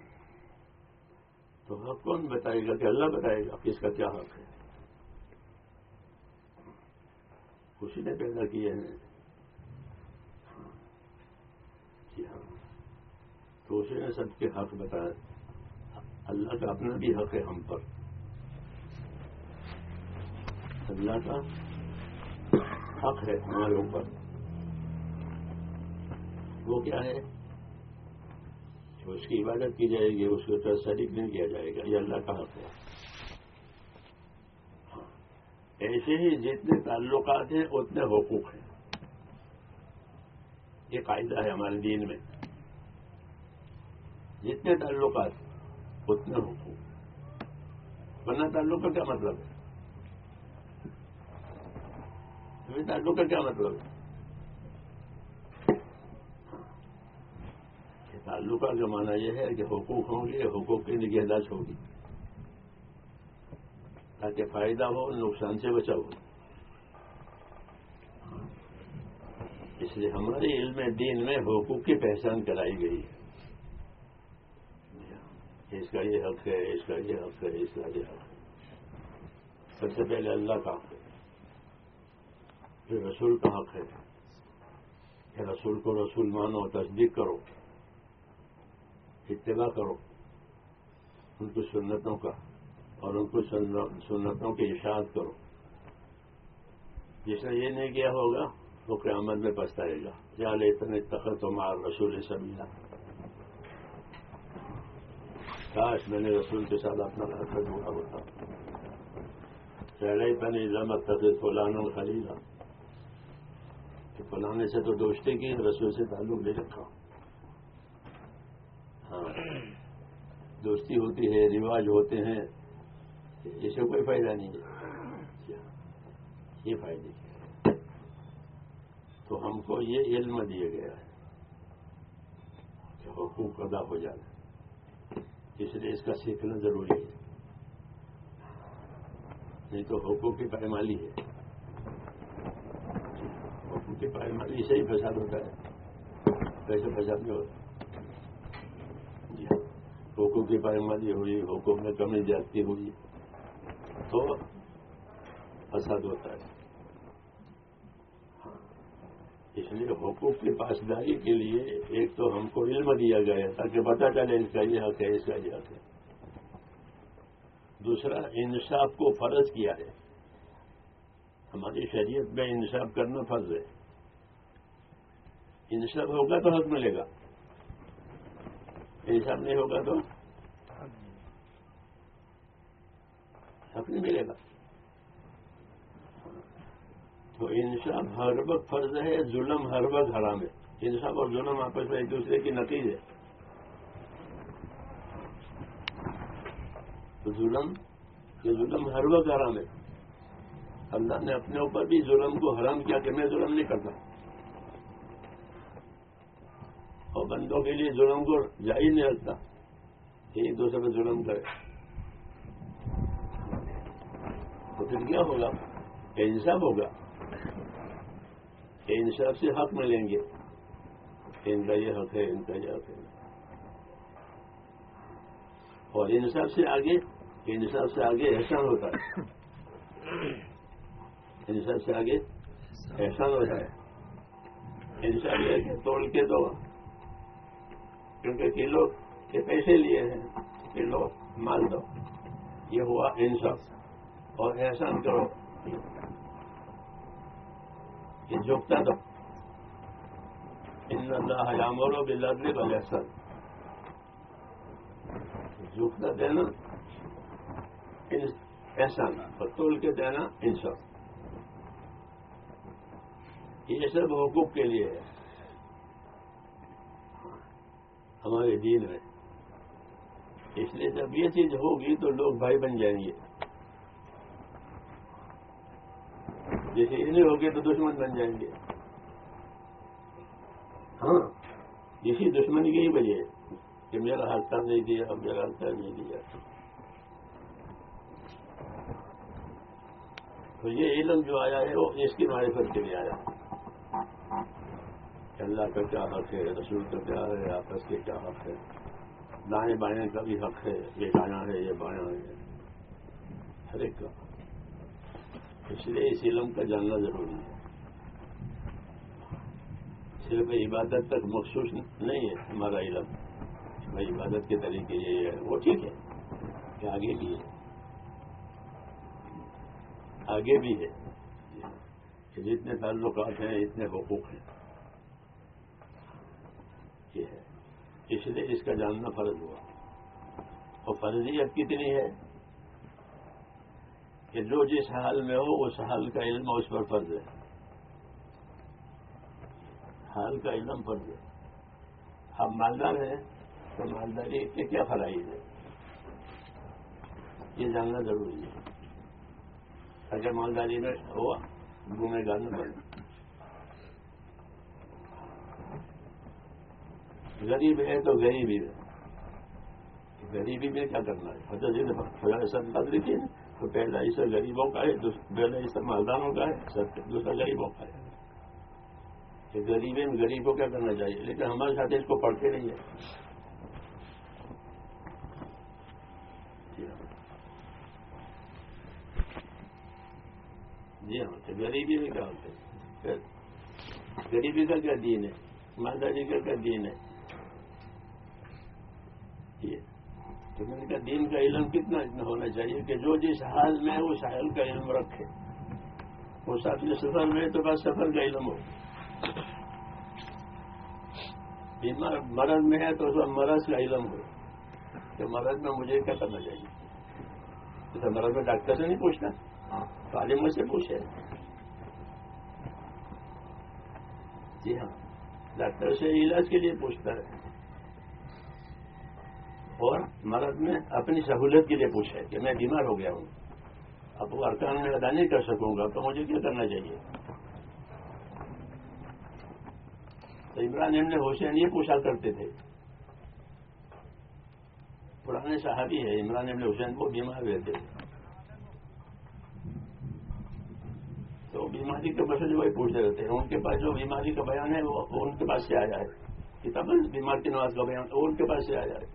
تو حق کون بتائے گا؟ کہ اللہ بتائے گا کس کا کیا حق ہے. اسی نے پیدا کیے ہیں. جی ہاں، تو اسی نے سب کے حق بتایا. اللہ کا اپنا بھی حق ہے ہم پر. اللہ کا حق ہے ہمارے اوپر. وہ کیا ہے؟ جو اس کی عبادت کی جائے گی، اس کے اوپر شریک نہیں کیا جائے گا. یہ اللہ کا حق ہے. ایسے ہی جتنے تعلقات ہیں اتنے حقوق ہیں. یہ قاعدہ ہے ہمارے دین میں. جتنے تعلقات اتنے حقوق. ورنہ تعلق کا کیا مطلب ہے؟ تعلق کا کیا مطلب ہے؟ تعلقہ کا معنی یہ ہے کہ حقوق ہوں گے، حقوق کی نگہداشت ہوگی تاکہ فائدہ ہو، نقصان سے بچا ہو. اس لیے ہمارے علم دین میں حقوق کی پہچان کرائی گئی ہے. اس کا یہ حق ہے، اس کا یہ حق ہے، اس کا یہ حق ہے. سب سے پہلے اللہ کا حق ہے، پھر رسول کا حق ہے کہ رسول کو رسول مانو، تصدیق کرو، اتباع کرو ان کی سنتوں کا، اور ان کو سنتوں کی اشاعت کرو. جس نے یہ نہیں کیا ہوگا وہ قیامت میں پچھتائے گا. یا لیتنی اتخذت مع الرسول سبیلا، کاش میں نے رسول کے ساتھ اپنا راستہ جوڑا ہوتا. یا لیتنی لم اتخذ فلانا خلیلا، کہ فلانے سے تو دوستی کی، رسول سے تعلق لے رکھا. ہاں، دوستی ہوتی ہے، رواج ہوتے ہیں، اس سے کوئی فائدہ نہیں ہے. یہ فائدے تو ہم کو یہ علم دیا گیا ہے کہ حقوق ادا ہو جانا، اس لیے اس کا سیکھنا ضروری ہے. نہیں تو حقوق کی پائمالی ہے. حقوق کی پائمالی سے ہی فساد ہوتا ہے. کیسے فساد نہیں ہوتا؟ جی ہاں، حقوق کی پائمالی ہوئی، حقوق میں کمی زیادتی ہوئی تو فساد ہوتا ہے. اس لیے حقوق کی پاسداری کے لیے ایک تو ہم کو علم دیا گیا ہے تاکہ پتہ چلے اس کا یہ حق ہے، اس کا یہ حق ہے. دوسرا، انصاف کو فرض کیا ہے. ہماری شریعت میں انصاف کرنا فرض ہے. انصاف ہوگا تو حق ملے گا، انصاف نہیں ہوگا تو حق نہیں ملے گا. تو انصاف ہر وقت فرض ہے، ظلم ہر وقت حرام ہے. انصاف اور ظلم آپس میں ایک دوسرے کی نقیض ہے. تو ظلم یہ ظلم ہر وقت حرام ہے. اللہ نے اپنے اوپر بھی ظلم کو حرام کیا کہ میں ظلم نہیں کرتا، اور بندوں کے لیے ظلم کو جائز نہیں رکھتا کہ ایک دوسرے پہ ظلم کرے. تو پھر کیا ہوگا؟ کہ انصاف ہوگا، کہ انصاف سے حق ملیں گے کہ ان کا یہ حق ہے، ان کا یہ حق ہے. اور انصاف سے آگے انصاف سے آگے احسان ہوتا ہے. انصاف سے آگے احسان ہوتا ہے. انصاف ہے کہ توڑ کے دو، کیونکہ کلو کے پیسے لیے ہیں، کلو مال دو. یہ ہوا انصاف. اور احسان کرو کہ جھکتا دو. ان اللہ یامر بالعدل والاحسان، جھکنا دینا احسان اور تول کے دینا انصاف، یہ سب حقوق کے لیے ہے ہمارے دین میں. اس لیے جب یہ چیز ہوگی تو لوگ بھائی بن جائیں گے، جیسے یہ نہیں ہوگی تو دشمن بن جائیں گے. ہاں اسی دشمنی کی ہی وجہ ہے کہ میرا حصہ نہیں دیا، میرا حصہ نہیں دیا. تو یہ علم جو آیا ہے وہ اس کی معرفت کے لیے آیا کہ اللہ کا کیا حق ہے، رسول کا کیا ہے، آپس کے کیا حق ہے، دائیں بائیں کا بھی حق ہے، یہ دایاں ہے یہ بایاں ہے، ہر ایک کا. اس لیے اس علم کا جاننا ضروری ہے. صرف عبادت تک مخصوص نہیں ہے ہمارا علم، بھائی عبادت کے طریقے یہ ہے وہ ٹھیک ہے کہ آگے بھی ہے، آگے بھی ہے کہ جتنے تعلقات ہیں اتنے حقوق ہیں، یہ ہے. اس لیے اس کا جاننا فرض ہوا. اور فرضیت کتنی ہے کہ جو جس حال میں ہو اس حال کا علم اس پر فرض ہے، حال کا علم فرض ہے. اب مالدار ہیں تو مالداری کے کیا فرائض ہے یہ جاننا ضروری ہے. اگر مالداری میں ہوا گنے گا نہ پڑے. غریب ہے تو غریبی ہے، غریبی میں کیا کرنا ہے؟ حضرت سب بات لکھی ہے تو پہلا حصہ غریبوں کا ہے، پہلا حصہ مالداروں کا ہے، دوسرا غریبوں کا ہے. کہ غریبی میں غریب کو کیا کرنا چاہیے، لیکن ہمارے ساتھ اس کو پڑھتے نہیں ہے. جی ہاں، تو غریبی میں کیا ہوتا ہے؟ غریبی کا کیا دین ہے، مالداری کا کیا دین ہے؟ یہ تو میں نے کہا دین کا علم کتنا اتنا ہونا چاہیے کہ جو جس حال میں اس حال کا علم رکھے. وہ ساتھ سفر میں تو بس سفر کا علم ہو، بیمار مرض میں ہے تو اس وقت مرض کا علم ہو کہ مرض میں مجھے کیا کرنا چاہیے. جیسے مرض میں ڈاکٹر سے نہیں پوچھتا، تعلیم سے پوچھے. جی ہاں، ڈاکٹر سے علاج کے لیے پوچھتا ہے، اور مرض میں اپنی سہولت کے لیے پوچھے کہ میں بیمار ہو گیا ہوں، اب وہ ارکان میں ادا نہیں کر سکوں گا تو مجھے کیا کرنا چاہیے. تو عمران ابن حسین یہ پوچھا کرتے تھے، پرانے صحابی ہے عمران ابن حسین، کو بیمار رہتے تھے تو بیماری کے مسئلے وہی پوچھتے رہتے ہیں. ان کے پاس جو بیماری کا بیان ہے وہ ان کے پاس سے آ جائے، کتاب بیمار کی نواز کا بیان وہ ان کے پاس سے آ جائے.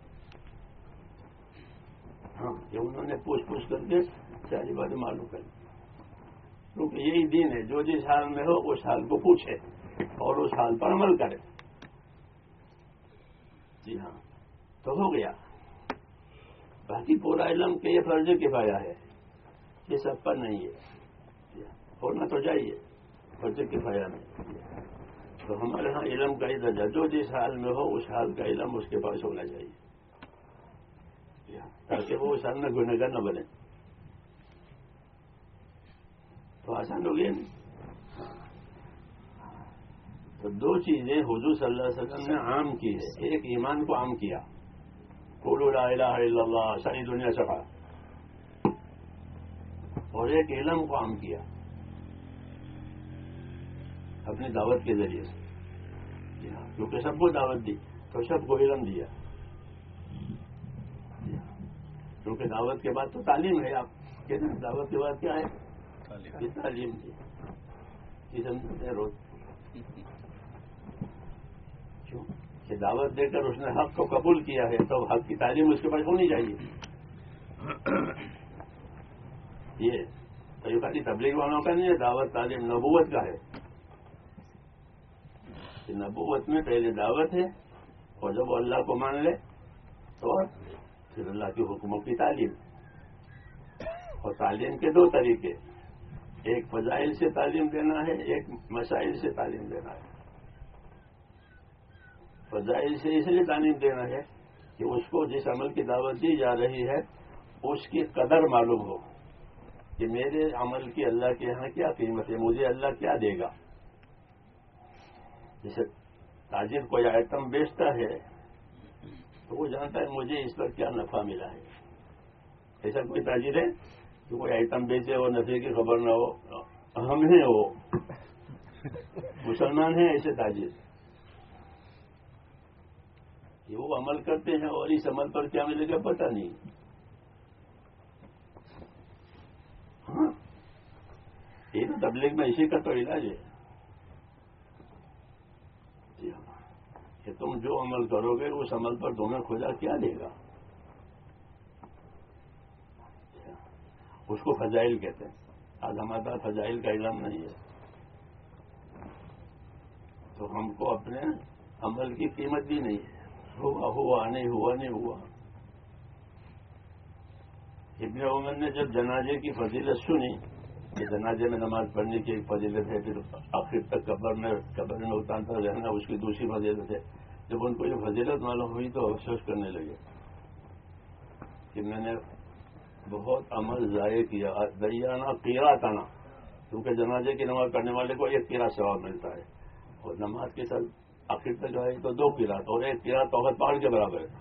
ہاں یہ انہوں نے پوچھ پوچھ کر کے ساری باتیں معلوم کر لی. کیونکہ یہی دین ہے، جو جس حال میں ہو اس حال کو پوچھے اور اس حال پر عمل کرے. جی ہاں، تو ہو گیا. باقی پورا علم کہ یہ فرض کفایہ ہے، یہ سب پر نہیں ہے، ہونا تو چاہیے فرض کفایہ میں. تو ہمارے ہاں علم کا ہی درجہ جو جس حال میں ہو اس حال کا علم اس کے پاس ہونا چاہیے، تاکہ وہ اس حال میں گنہگار نہ بنے. تو آسان ہو گیا نہیں. تو دو چیزیں حضور صلی اللہ علیہ وسلم نے عام کی ہے. ایک ایمان کو عام کیا، قولوا لا الہ الا اللہ ساری دنیا سفا، اور ایک علم کو عام کیا اپنی دعوت کے ذریعے سے. کیونکہ سب کو دعوت دی تو سب کو علم دیا. کیونکہ دعوت کے بعد تو تعلیم ہے. آپ کہتے ہیں دعوت کے بعد کیا ہے؟ یہ تعلیم دی. روز کیوں کہ دعوت دے کر اس نے حق کو قبول کیا ہے تو حق کی تعلیم اس کے پاس ہونی چاہیے. یہ تو خالی تبلیغ والوں کا نہیں ہے، دعوت تعلیم نبوت کا ہے. کہ نبوت میں پہلے دعوت ہے اور جب وہ اللہ کو مان لے تو پھر اللہ کے حکموں کی تعلیم. اور تعلیم کے دو طریقے، ایک فضائل سے تعلیم دینا ہے، ایک مسائل سے تعلیم دینا ہے. فضائل سے اس لیے تعلیم دینا ہے کہ اس کو جس عمل کی دعوت دی جا رہی ہے اس کی قدر معلوم ہو کہ میرے عمل کی اللہ کے یہاں کیا قیمت ہے، مجھے اللہ کیا دے گا. جیسے تاجر کوئی آئٹم بیچتا ہے تو وہ جانتا ہے مجھے اس پر کیا نفع ملا ہے. ایسا کوئی تاجر ہے کہ کوئی آئٹم بیچے اور نفے کی خبر نہ ہو؟ ہم ہیں وہ مسلمان ہیں ایسے تاجر کہ وہ عمل کرتے ہیں اور اس عمل پر کیا ملے گا پتہ نہیں. ہاں یہ تو تبلیغ میں اسی کا تو علاج ہے کہ تم جو عمل کرو گے اس عمل پر تمہیں خدا کیا دے گا. اس کو فضائل کہتے ہیں. آج ہمارے پاس فضائل کا علم نہیں ہے تو ہم کو اپنے عمل کی قیمت بھی نہیں ہے. ہوا ہوا نہیں ہوا نہیں ہوا. ابن عمر نے جب جنازے کی فضیلت سنی کہ جنازے میں نماز پڑھنے کی ایک فضیلت ہے، پھر آخر تک قبر میں قبر میں اتارتا رہنا اس کی دوسری فضیلت ہے، جب ان کو یہ فضیلت معلوم ہوئی تو افسوس کرنے لگے کہ میں نے بہت عمل ضائع کیا. دیانہ قیرات آنا، کیونکہ جنازے کی نماز پڑھنے والے کو ایک قیرات ثواب ملتا ہے اور نماز کے ساتھ آخر تک آئے تو دو قیرات، اور ایک قیرات احد پہاڑ کے برابر ہے.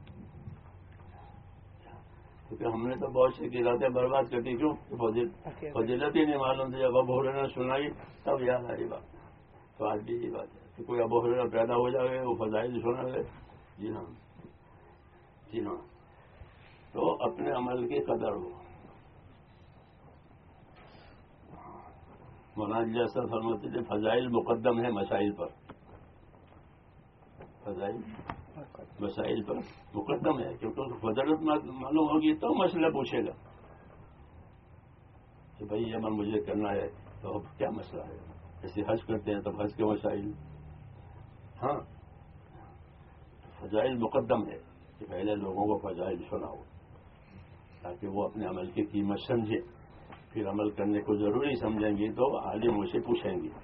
کیونکہ ہم نے تو بہت سی قیراتیں برباد کر دی. کیوں؟ فضیلت ہی نہیں معلوم تھی. جب ابو ہریرہ سنائی تب یاد آئی بات. تو آج بھی یہ بات ہے کہ کوئی ابو ہریرہ پیدا ہو جائے وہ فضائل سنا گئے. جی ہاں جی ہاں. تو اپنے عمل کی قدر ہو. مولانا جی اثر فرماتے تھے فضائل مقدم ہے مسائل پر. فضائل مسائل پر مقدم ہے کیونکہ اس کو فضیلت معلوم ہوگی تو مسئلہ پوچھے گا کہ بھائی یہ عمل مجھے کرنا ہے تو اب کیا مسئلہ ہے. جیسے حج کرتے ہیں تو حج کے مسائل. ہاں فضائل مقدم ہے کہ پہلے لوگوں کو فضائل سناؤ تاکہ وہ اپنے عمل کی قیمت سمجھے. پھر عمل کرنے کو ضروری سمجھیں گی تو عالم اسے پوچھیں گی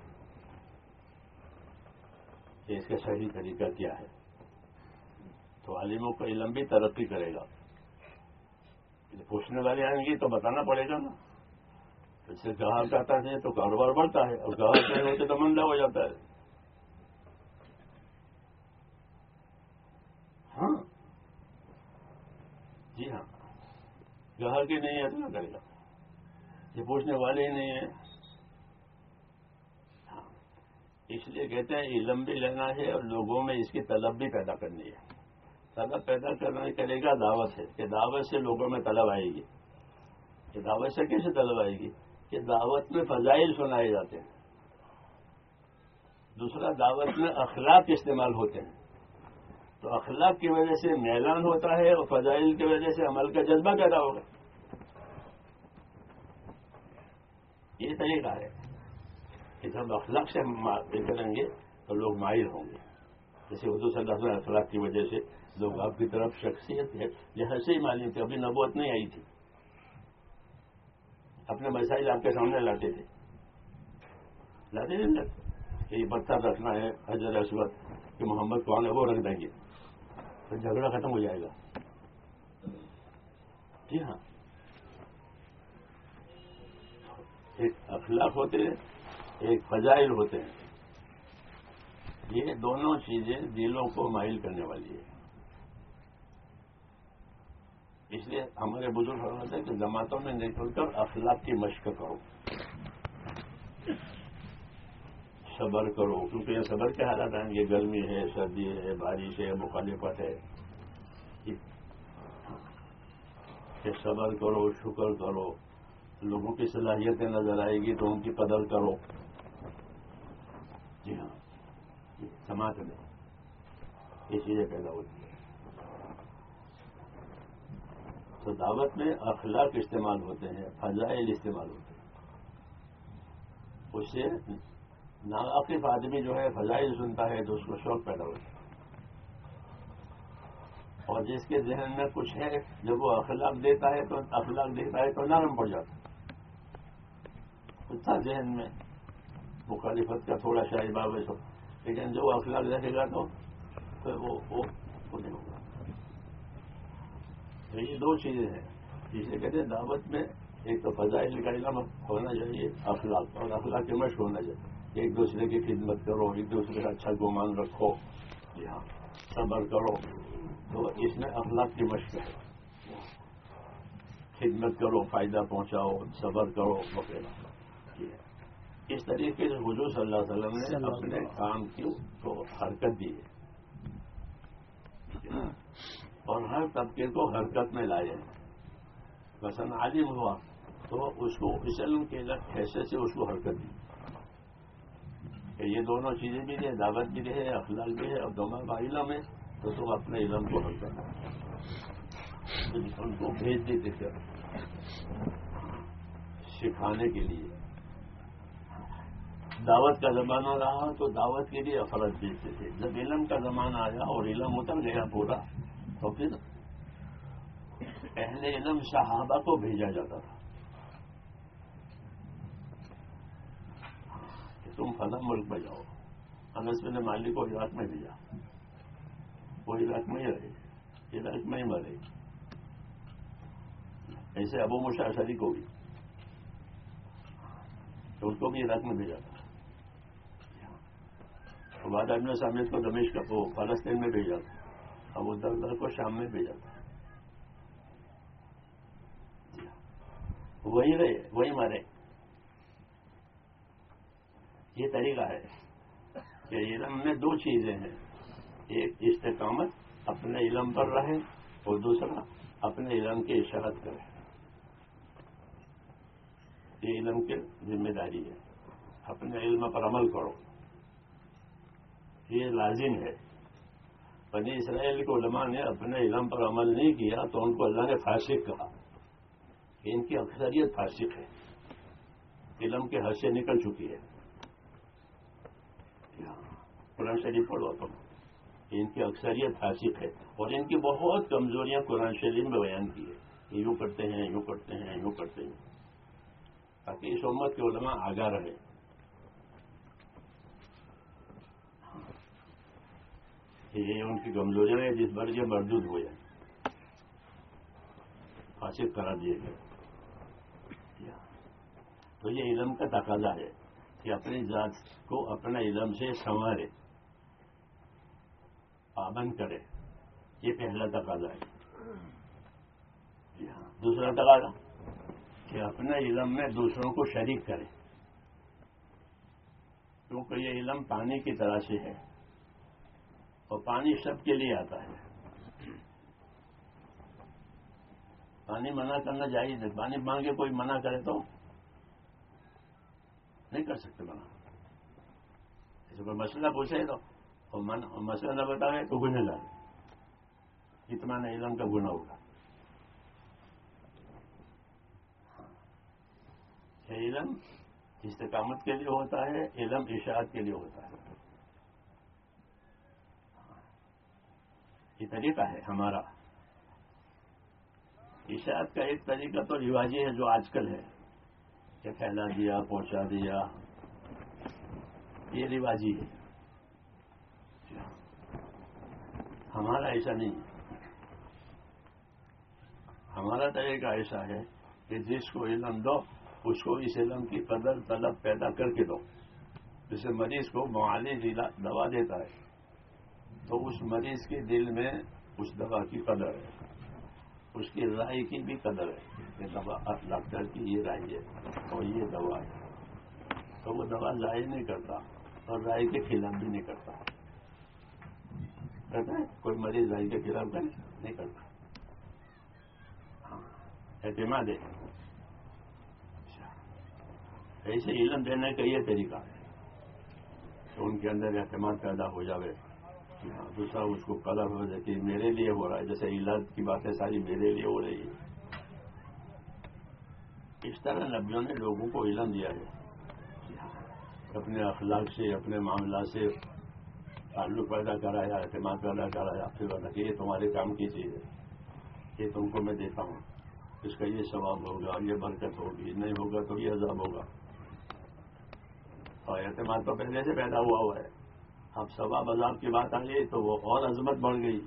کہ اس کا صحیح طریقہ کیا ہے. تو عالموں کا علم بھی ترقی کرے گا. پوچھنے والے آئیں گے تو بتانا پڑے گا نا. جیسے گاہک آتا ہے تو کاروبار بڑھتا ہے اور گاہک نہیں ہوتے تو مندا ہو جاتا ہے. ہاں جی ہاں. گاہک ہی نہیں ہے تو نہ کرے گا. یہ پوچھنے والے ہی نہیں ہیں. ہاں اس لیے کہتے ہیں علم بھی لینا ہے اور لوگوں میں اس کی طلب بھی پیدا کرنی ہے. طلب پیدا کرنا کرے گا دعوت ہے کہ دعوت سے لوگوں میں طلب آئے گی. کہ دعوت سے کیسے طلب آئے گی کہ دعوت میں فضائل سنائے جاتے ہیں. دوسرا دعوت میں اخلاق استعمال ہوتے ہیں تو اخلاق کی وجہ سے میلان ہوتا ہے اور فضائل کی وجہ سے عمل کا جذبہ پیدا ہوگا. یہ طریقہ ہے کہ جب اخلاق سے کریں گے تو لوگ ماہر ہوں گے. جیسے حضور صلی اللہ علیہ وسلم اخلاق کی وجہ سے لوگ آپ کی طرف شخصیت ہے جہاں سے ہی معلوم تھی. ابھی نبوت نہیں آئی تھی. اپنے مسائل آپ کے سامنے لاتے تھے. لاتے نہیں لاتے یہ پتھر رکھنا ہے حجر اسود کہ محمد کون ہے وہ رکھ دیں گے تو جھگڑا ختم ہو جائے گا. جی ہاں. ایک اخلاق ہوتے ہیں ایک فضائل ہوتے ہیں. یہ دونوں چیزیں دلوں کو مائل کرنے والی ہے. اس لیے ہمارے بزرگ فرماتے ہیں کہ جماعتوں میں نکل کر اخلاق کی مشق کرو. صبر کرو کیونکہ یہ صبر کے حالات آئیں گے. گرمی ہے سردی ہے بارش ہے مخالفت ہے. کہ صبر کرو شکر کرو. لوگوں کی صلاحیتیں نظر آئے گی تو ان کی قدر کرو. جی ہاں سماج میں یہ چیزیں پیدا ہوتی ہیں. تو دعوت میں اخلاق استعمال ہوتے ہیں فضائل استعمال ہوتے ہیں. اس سے ناواقف آدمی جو ہے فضائل سنتا ہے تو اس کو شوق پیدا ہوتا ہے. اور جس کے ذہن میں کچھ ہے جب وہ اخلاق دیتا ہے تو اخلاق دیتا ہے تو نرم پڑ جاتا ہے. کچھ تھا ذہن میں مخالفت کا تھوڑا شائبہ ویسا لیکن جو اخلاق رکھے گا تو تو وہ وہ نہیں ہوگا. تو یہ دو چیزیں ہیں جسے کہتے ہیں دعوت میں. ایک تو فضائل کا علم ہونا چاہیے, اخلاق, اور اخلاق کے مشق ہونا چاہیے. ایک دوسرے کی خدمت کرو, ایک دوسرے کا اچھا گمان رکھو, یہاں صبر کرو. تو اس میں اخلاق کی مشق ہے. خدمت کرو, فائدہ پہنچاؤ, صبر کرو وغیرہ. اس طریقے سے حضور صلی اللہ علیہ وسلم نے اپنے کام کی کو حرکت دی ہے اور ہر طبقے کو حرکت میں لائے. مثلا عالم ہوا تو اس کو اس علم کے حیثیت سے اس کو حرکت دی کہ یہ دونوں چیزیں بھی ہے, دعوت بھی ہے, اخلاق بھی ہے, اور دونوں کا علم ہے. تو تم اپنے علم کو حرکت ان کو بھیج دیتے تھے سکھانے کے لیے. دعوت کا زمانہ رہا تو دعوت کے لیے افراد بھیجتے تھے. جب علم کا زمانہ آیا اور علم اتر گیا پورا, تو پھر اہل علم صحابہ کو بھیجا جاتا تھا کہ تم فلاں ملک میں جاؤ. انس بن مالک کو عراق میں بھیجا, وہ عراق میں ہی رہے, عراق میں ہی مرے. ایسے ابو موسیٰ اشعری کو بھی, تو ان کو بھی عراق میں بھیجا تھا. بعد ابن سامد کو دمشق کو فلسطین میں بھیجا تھا, ابو الدرداء کو شام میں بھیجا تھا. وہی رہے, وہی مرے. یہ طریقہ ہے کہ علم میں دو چیزیں ہیں, ایک استقامت اپنے علم پر رہے, اور دوسرا اپنے علم کی اشاعت کرے. یہ علم کی ذمہ داری ہے, اپنے علم پر عمل کرو. یہ لازم ہے. بنی اسرائیل کے علماء نے اپنے علم پر عمل نہیں کیا تو ان کو اللہ نے فاسق کہا کہ ان کی اکثریت فاسق ہے, علم کے حد سے نکل چکی ہے. قرآن شریف پڑھو تم, ان کی اکثریت فاسق ہے, اور ان کی بہت کمزوریاں قرآن شریف میں بیان کی ہے. یوں کرتے ہیں, یوں کرتے ہیں, یوں کرتے ہیں, تاکہ اس امت کے علماء آگاہ رہے. یہ ان کی کمزوریاں ہیں جس پر یہ مردود ہوئے, فاسق کرا دیے گئے. تو یہ علم کا تقاضا ہے کہ اپنی ذات کو اپنے علم سے سنوارے, پابند کرے. یہ پہلا تقاضا ہے. دوسرا تقاضا کہ اپنے علم میں دوسروں کو شریک کرے, کیونکہ یہ علم پانی کی طرح سے ہے, اور پانی سب کے لیے آتا ہے. پانی منع کرنا جائز ہے. پانی مانگے کوئی منع کرے تو نہیں کر سکتے منع. جیسے کوئی مسئلہ پوچھے تو مسئلہ نہ بتائے تو گناہ گار, اتنا نہ علم کا گناہ ہوگا. علم استقامت کے لیے ہوتا ہے, علم اشاعت کے لیے ہوتا ہے. یہ طریقہ ہے ہمارا. اشاعت کا ایک طریقہ تو رواجی ہے جو آج کل ہے کہ پھیلا دیا, پہنچا دیا, یہ رواجی ہے. ہمارا ایسا نہیں ہے. ہمارا طریقہ ایسا ہے کہ جس کو علم دو اس کو اس علم کی قدر طلب پیدا کر کے دو. جیسے مریض کو معالج دوا دیتا ہے تو اس مریض کے دل میں اس دوا کی قدر ہے, اس کی رائے کی بھی قدر ہے کہ دوا ڈاکٹر کی یہ رائے ہے اور یہ دوا ہے, تو وہ دوا ضائع نہیں کرتا اور رائے کے خلاف بھی نہیں کرتا. کرتا ہے کوئی مریض رائے کے خلاف کرے نہیں کرتا. ہاں, اعتماد ہے. ایسے علم دینے کا یہ طریقہ ہے تو ان کے اندر اعتماد پیدا ہو جاوے. دوسرا اس کو قدر ہو جائے کہ میرے لیے ہو رہا ہے, جیسے علاج کی باتیں ساری میرے لیے ہو رہی ہے. اس طرح نبیوں نے لوگوں کو علم دیا ہے, اپنے اخلاق سے, اپنے معاملات سے تعلق پیدا کرایا, اعتماد پیدا کرایا. پھر بتا کہ یہ تمہارے کام کی چیز ہے, یہ تم کو میں دیتا ہوں, اس کا یہ ثواب ہوگا, یہ برکت ہوگی, نہیں ہوگا تو یہ عذاب ہوگا. اور اعتماد تو پہلے سے پیدا ہوا ہوا ہے. اب ثواب عذاب کی بات آ گئی تو وہ اور عظمت بڑھ گئی.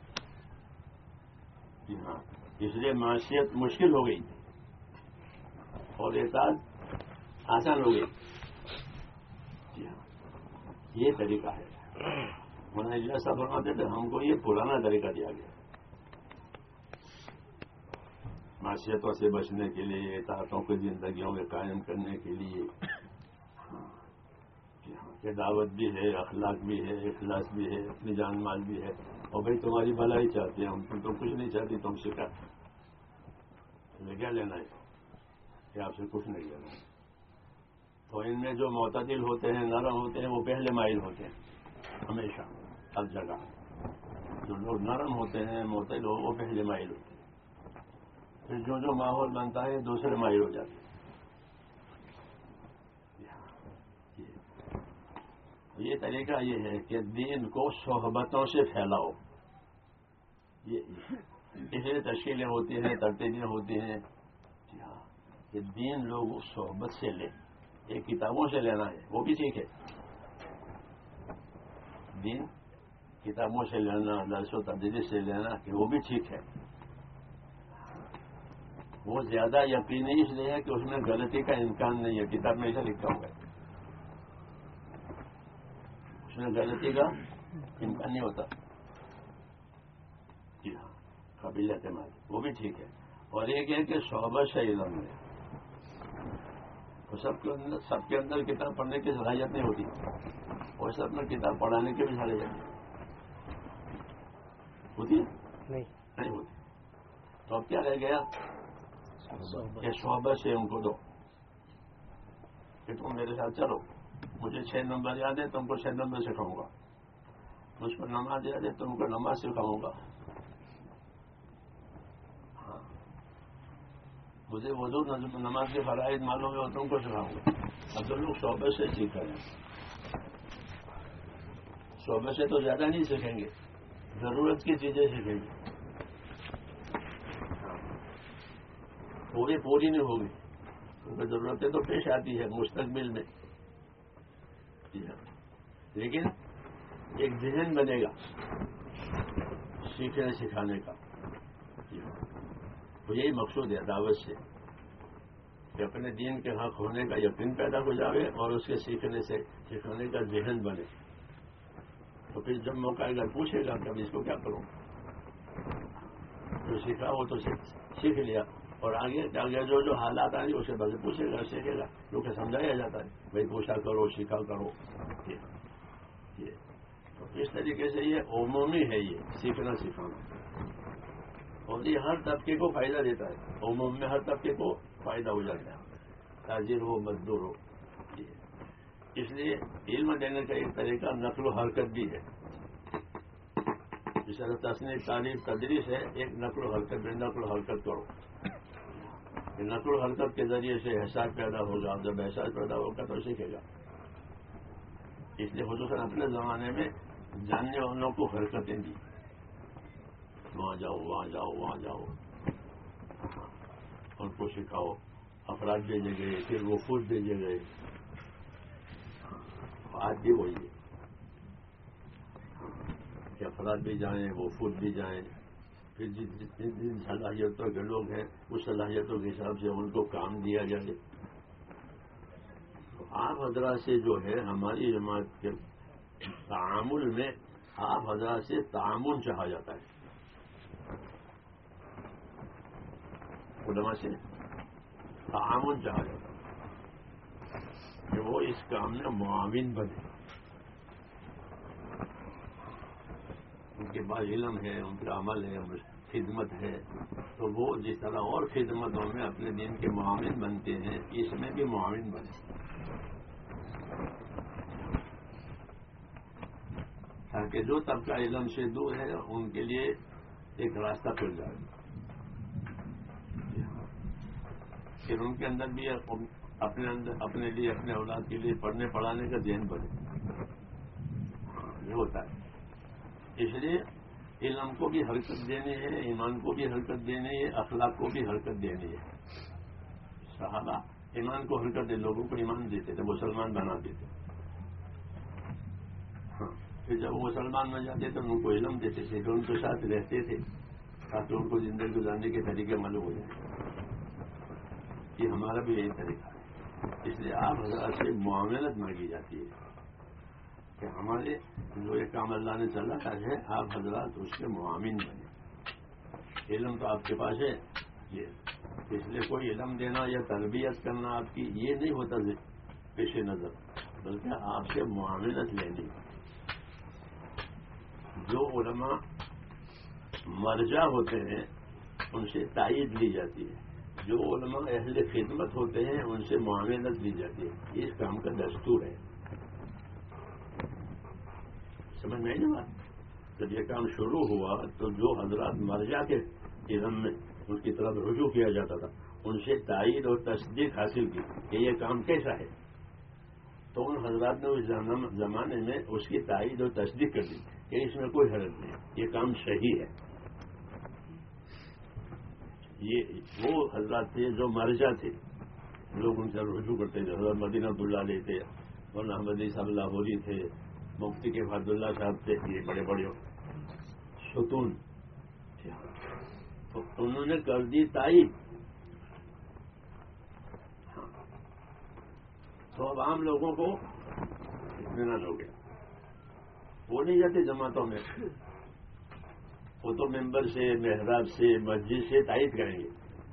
جی ہاں، اس لیے معاشیت مشکل ہو گئی اور اطاعت آسان ہو گئی. جی ہاں، یہ طریقہ ہے. مولانا الیاس صاحب فرماتے تھے ہم کو یہ پرانا طریقہ دیا گیا معاشیتوں سے بچنے کے لیے، اطاعتوں کی زندگیوں میں قائم کرنے کے لیے. کہ دعوت بھی ہے، اخلاق بھی ہے، اخلاص بھی ہے، اپنی جان مال بھی ہے. اور بھائی تمہاری بھلائی چاہتے ہیں ہم، تم تو کچھ نہیں چاہتی، تم سے کیا تمہیں کیا لینا ہے کہ آپ سے کچھ نہیں لینا ہے. تو ان میں جو معتدل ہوتے ہیں، نرم ہوتے ہیں، وہ پہلے مائل ہوتے ہیں ہمیشہ ہر جگہ. جو لوگ نرم ہوتے ہیں، معتدل ہو، وہ پہلے مائل ہوتے ہیں. پھر جو جو ماحول بنتا ہے دوسرے مائل ہو جاتے ہیں. یہ طریقہ یہ ہے کہ دین کو صحبتوں سے پھیلاؤ. یہ اس لیے تشکیلیں ہوتی ہیں، ترتیبیں ہوتی ہیں. جی ہاں، کہ دین لوگ صحبت سے لیں. ایک کتابوں سے لینا ہے وہ بھی ٹھیک ہے. دین کتابوں سے لینا، درس و تدریس سے لینا کہ وہ بھی ٹھیک ہے. وہ زیادہ یقینی اس لیے ہے کہ اس میں غلطی کا امکان نہیں ہے. کتاب میں ایسا لکھا ہوا ہے، اس میں غلطی کا امکان نہیں ہوتا. جی ہاں، قابل اعتماد وہ بھی ٹھیک ہے. اور ایک ہے کہ صحبت سے علم ہے. تو سب کے اندر سب کے اندر کتاب پڑھنے کی صلاحیت نہیں ہوتی، اور سب میں کتاب پڑھانے کی بھی صلاحیت ہوتی ہے نہیں ہوتی. تو اب کیا رہ گیا کہ صحبت سے ان کو دو کہ تم میرے ساتھ چلو. مجھے چھ نمبر یاد ہے، تم کو چھ نمبر سکھاؤں گا. مجھ کو نماز یاد ہے، تم کو نماز سکھاؤں گا. ہاں، مجھے وضو نماز کے فرائض معلوم ہے، تم کو سکھاؤں گا. اب تو لوگ صحبت سے سیکھ رہے ہیں. صحبت سے تو زیادہ نہیں سیکھیں گے، ضرورت کی چیزیں سیکھیں گے. پوری پوری نہیں ہوگی کیونکہ ضرورتیں تو پیش آتی ہے مستقبل میں. لیکن ایک ذہن بنے گا سیکھنے سکھانے کا. تو یہی مقصود ہے دعوت سے کہ اپنے دین کے حق ہونے کا یقین پیدا ہو جاوے اور اس کے سیکھنے سے سکھانے کا ذہن بنے. تو پھر جب موقع آئے گا پوچھے گا کہ اب اس کو کیا کروں. جو سیکھا وہ تو سیکھ لیا، اور آگے آگے جو جو حالات آئیں گے اسے بس پوچھے گا، سیکھے گا. کیونکہ سمجھایا جاتا ہے بھائی پوچھا کرو، سیکھا کرو. یہ تو اس طریقے سے یہ عمومی ہے، یہ سیکھنا سکھانا. اور یہ ہر طبقے کو فائدہ دیتا ہے. عموم میں ہر طبقے کو فائدہ ہو جاتا ہے، تاجر ہو، مزدور ہو. اس لیے علم دینے کا ایک طریقہ نقل و حرکت بھی ہے. جس طرح تصنیف، تعلیم، تدریس ہے، ایک نقل و حرکت میں نقل و حرکت کرو. نقل و حرکت کے ذریعے سے احساس پیدا ہوگا. جب احساس پیدا ہوگا تو سیکھے گا. اس لیے خصوصاً اپنے زمانے میں جاننے والوں کو حرکتیں دی. وہاں جاؤ، وہاں جاؤ، وہاں جاؤ، ان کو سکھاؤ. افراد بھیجے گئے، پھر وہ خود بھیجے گئے. آج بھی وہی ہے کہ افراد بھی جائیں، وہ خود بھی جائیں. پھر جن جن صلاحیتوں کے لوگ ہیں اس صلاحیتوں کے حساب سے ان کو کام دیا جائے. تو آپ حضرات سے جو ہے ہماری جماعت کے تعامل میں آپ حضرات سے تعاون چاہا جاتا ہے. علماء سے تعاون چاہا جاتا ہے کہ وہ اس کام میں معاون بنے. ان کے پاس علم ہے، ان کا عمل ہے، خدمت ہے. تو وہ جس طرح اور خدمتوں میں اپنے دین کے معاون بنتے ہیں، اس میں بھی معاون بنے تاکہ جو طبقہ علم سے دور ہے ان کے لیے ایک راستہ کھل جائے. پھر ان کے اندر بھی اپنے اندر اپنے لیے، اپنے اولاد کے لیے پڑھنے پڑھانے کا ذہن بنے. یہ ہوتا ہے. اس لیے علم کو بھی حرکت دینی ہے، ایمان کو بھی حرکت دینی ہے، اخلاق کو بھی حرکت دینی ہے. صحابہ ایمان کو حرکت دے، لوگوں کو ایمان دیتے تھے، مسلمان بنا دیتے. ہاں پھر جب وہ مسلمان بن جاتے تو ان کو علم دیتے تھے کہ ان کے ساتھ رہتے تھے تاکہ ان کو زندگی گزارنے کے طریقے معلوم ہو جائیں. یہ ہمارا بھی یہی طریقہ ہے. اس لیے آپ حضرات سے معاملت مانگی جاتی ہے کہ ہمارے جو یہ کام اللہ نے چلاتا ہے آپ حضرات اس کے معامن بنے. علم تو آپ کے پاس ہے یہ، اس لیے کوئی علم دینا یا تربیت کرنا آپ کی یہ نہیں ہوتا پیش نظر، بلکہ آپ سے معاملت لینی. جو علماء مرجع ہوتے ہیں ان سے تائید لی جاتی ہے، جو علماء اہل خدمت ہوتے ہیں ان سے معاملت لی جاتی ہے. یہ اس کام کا دستور ہے. سمجھ میں آئی نا بات؟ جب یہ کام شروع ہوا تو جو حضرات مرجع کے علم میں ان کی طرف رجوع کیا جاتا تھا ان سے تائید اور تصدیق حاصل کی کہ یہ کام کیسا ہے، تو ان حضرات نے اس زمانے میں اس کی تائید اور تصدیق کر دی کہ اس میں کوئی حرج نہیں، یہ کام صحیح ہے. یہ وہ حضرات تھے جو مرجع تھے، لوگ ان سے رجوع کرتے تھے. حضرت مدینہ اللہ علیہ تھے، مولانا احمدی صاحب لاہوری تھے، مفتی کے فضل اللہ صاحب تھے، یہ بڑے بڑے ستون. تو انہوں نے کر دی تائید. تو اب عام لوگوں کو اطمینان ہو گیا. وہ نہیں جاتے جماعتوں میں، وہ تو ممبر سے، محراب سے، مسجد سے تائید کریں گے.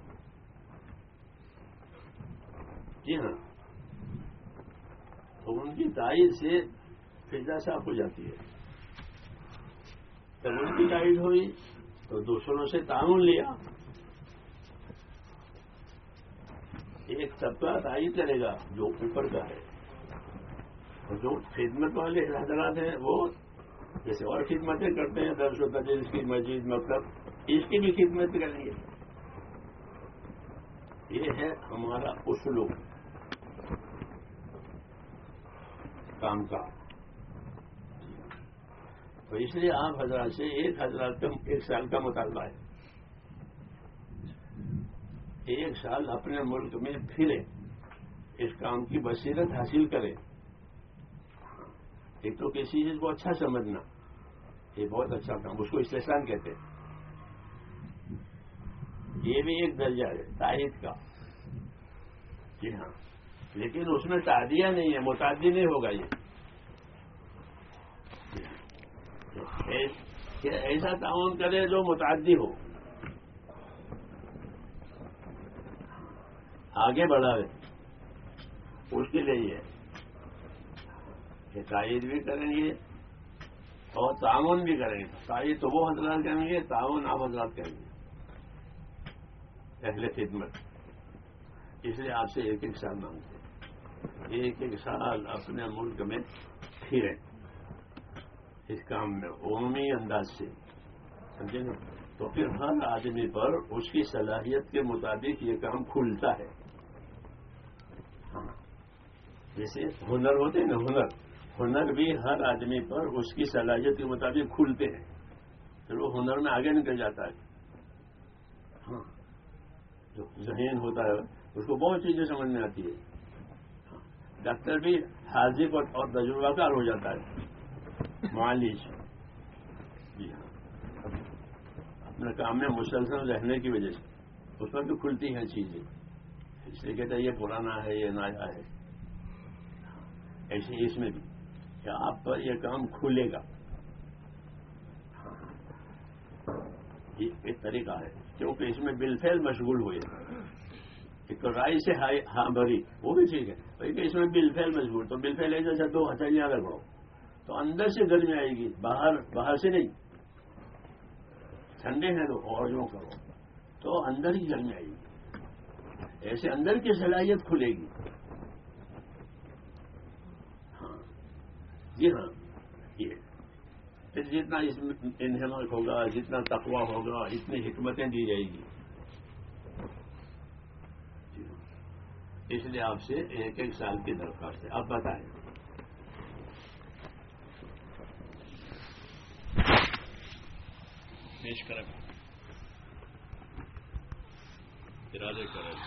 جی ہاں، تو ان کی تائید سے فضا صاف ہو جاتی ہے. جب ان کی تائید ہوئی تو دوسروں سے تعاون لیا. ایک طبقہ تائید کرے گا جو اوپر کا ہے، اور جو خدمت والے حضرات ہیں وہ جیسے اور خدمتیں کرتے ہیں، درس و تدریس کی، مسجد، مکتب، اس کی بھی خدمت کریں گے. یہ ہے ہمارا اسلوب کام کا. تو اس لیے آپ حضرات سے ایک حضرات کا ایک سال کا مطالبہ ہے. ایک سال اپنے ملک میں پھرے، اس کام کی بصیرت حاصل کرے. ایک تو کسی چیز کو اچھا سمجھنا، یہ بہت اچھا کام، اس کو استحسان کہتے ہیں. یہ بھی ایک درجہ ہے تائید کا. جی ہاں، لیکن اس میں تعدیہ نہیں ہے، متعدی نہیں ہوگا. یہ کہ ایسا تعاون کرے جو متعدی ہو، آگے بڑھاوے. اس کے لیے یہ کہ تائید بھی کریں گے اور تعاون بھی کریں گے. تائید تو وہ حضرات کریں گے، تعاون آپ حضرات کریں گے، اہل خدمت. اس لیے آپ سے ایک ایک سال مانگتے ہیں، ایک ایک سال اپنے ملک میں پھریں اس کام میں عمومی انداز سے، سمجھے نا. تو پھر ہر آدمی پر اس کی صلاحیت کے مطابق یہ کام کھلتا ہے. ہاں، جیسے ہنر ہوتے ہیں نا، ہنر ہنر بھی ہر آدمی پر اس کی صلاحیت کے مطابق کھلتے ہیں، پھر وہ ہنر میں آگے نکل جاتا ہے. ہاں، جو ذہین ہوتا ہے اس کو بہت چیزیں سمجھ میں آتی ہے. ڈاکٹر بھی حاذق اور تجربہ کار ہو جاتا ہے، معالج. جی ہاں، اپنے کام میں مسلسل رہنے کی وجہ سے اس پر بھی کھلتی ہیں چیزیں. اس لیے کہتے ہیں یہ پرانا ہے، یہ نیا ہے. ایسے اس میں بھی کہ آپ پر یہ کام کھلے گا. یہ ایک طریقہ ہے، کیونکہ اس میں بالفعل مشغول ہوئے. ایک رائے سے ہاں بھری وہ بھی ٹھیک ہے، لیکن اس میں بالفعل مشغول. تو بالفعل ایسے دو ہتھیلیاں رکھو تو اندر سے گرمی آئے گی، باہر باہر سے نہیں. ٹھنڈے ہیں تو اور جو کرو تو اندر ہی گرمی آئے گی. ایسے اندر کی صلاحیت کھلے گی. ہاں جی ہاں، یہ پھر جتنا اس میں انہماک ہوگا، جتنا تقویٰ ہوگا، اتنی حکمتیں دی جائے گی. اس لیے آپ سے ایک ایک سال کی درخواست ہے. آپ بتائیں. پیش کریں، ارادے کریں.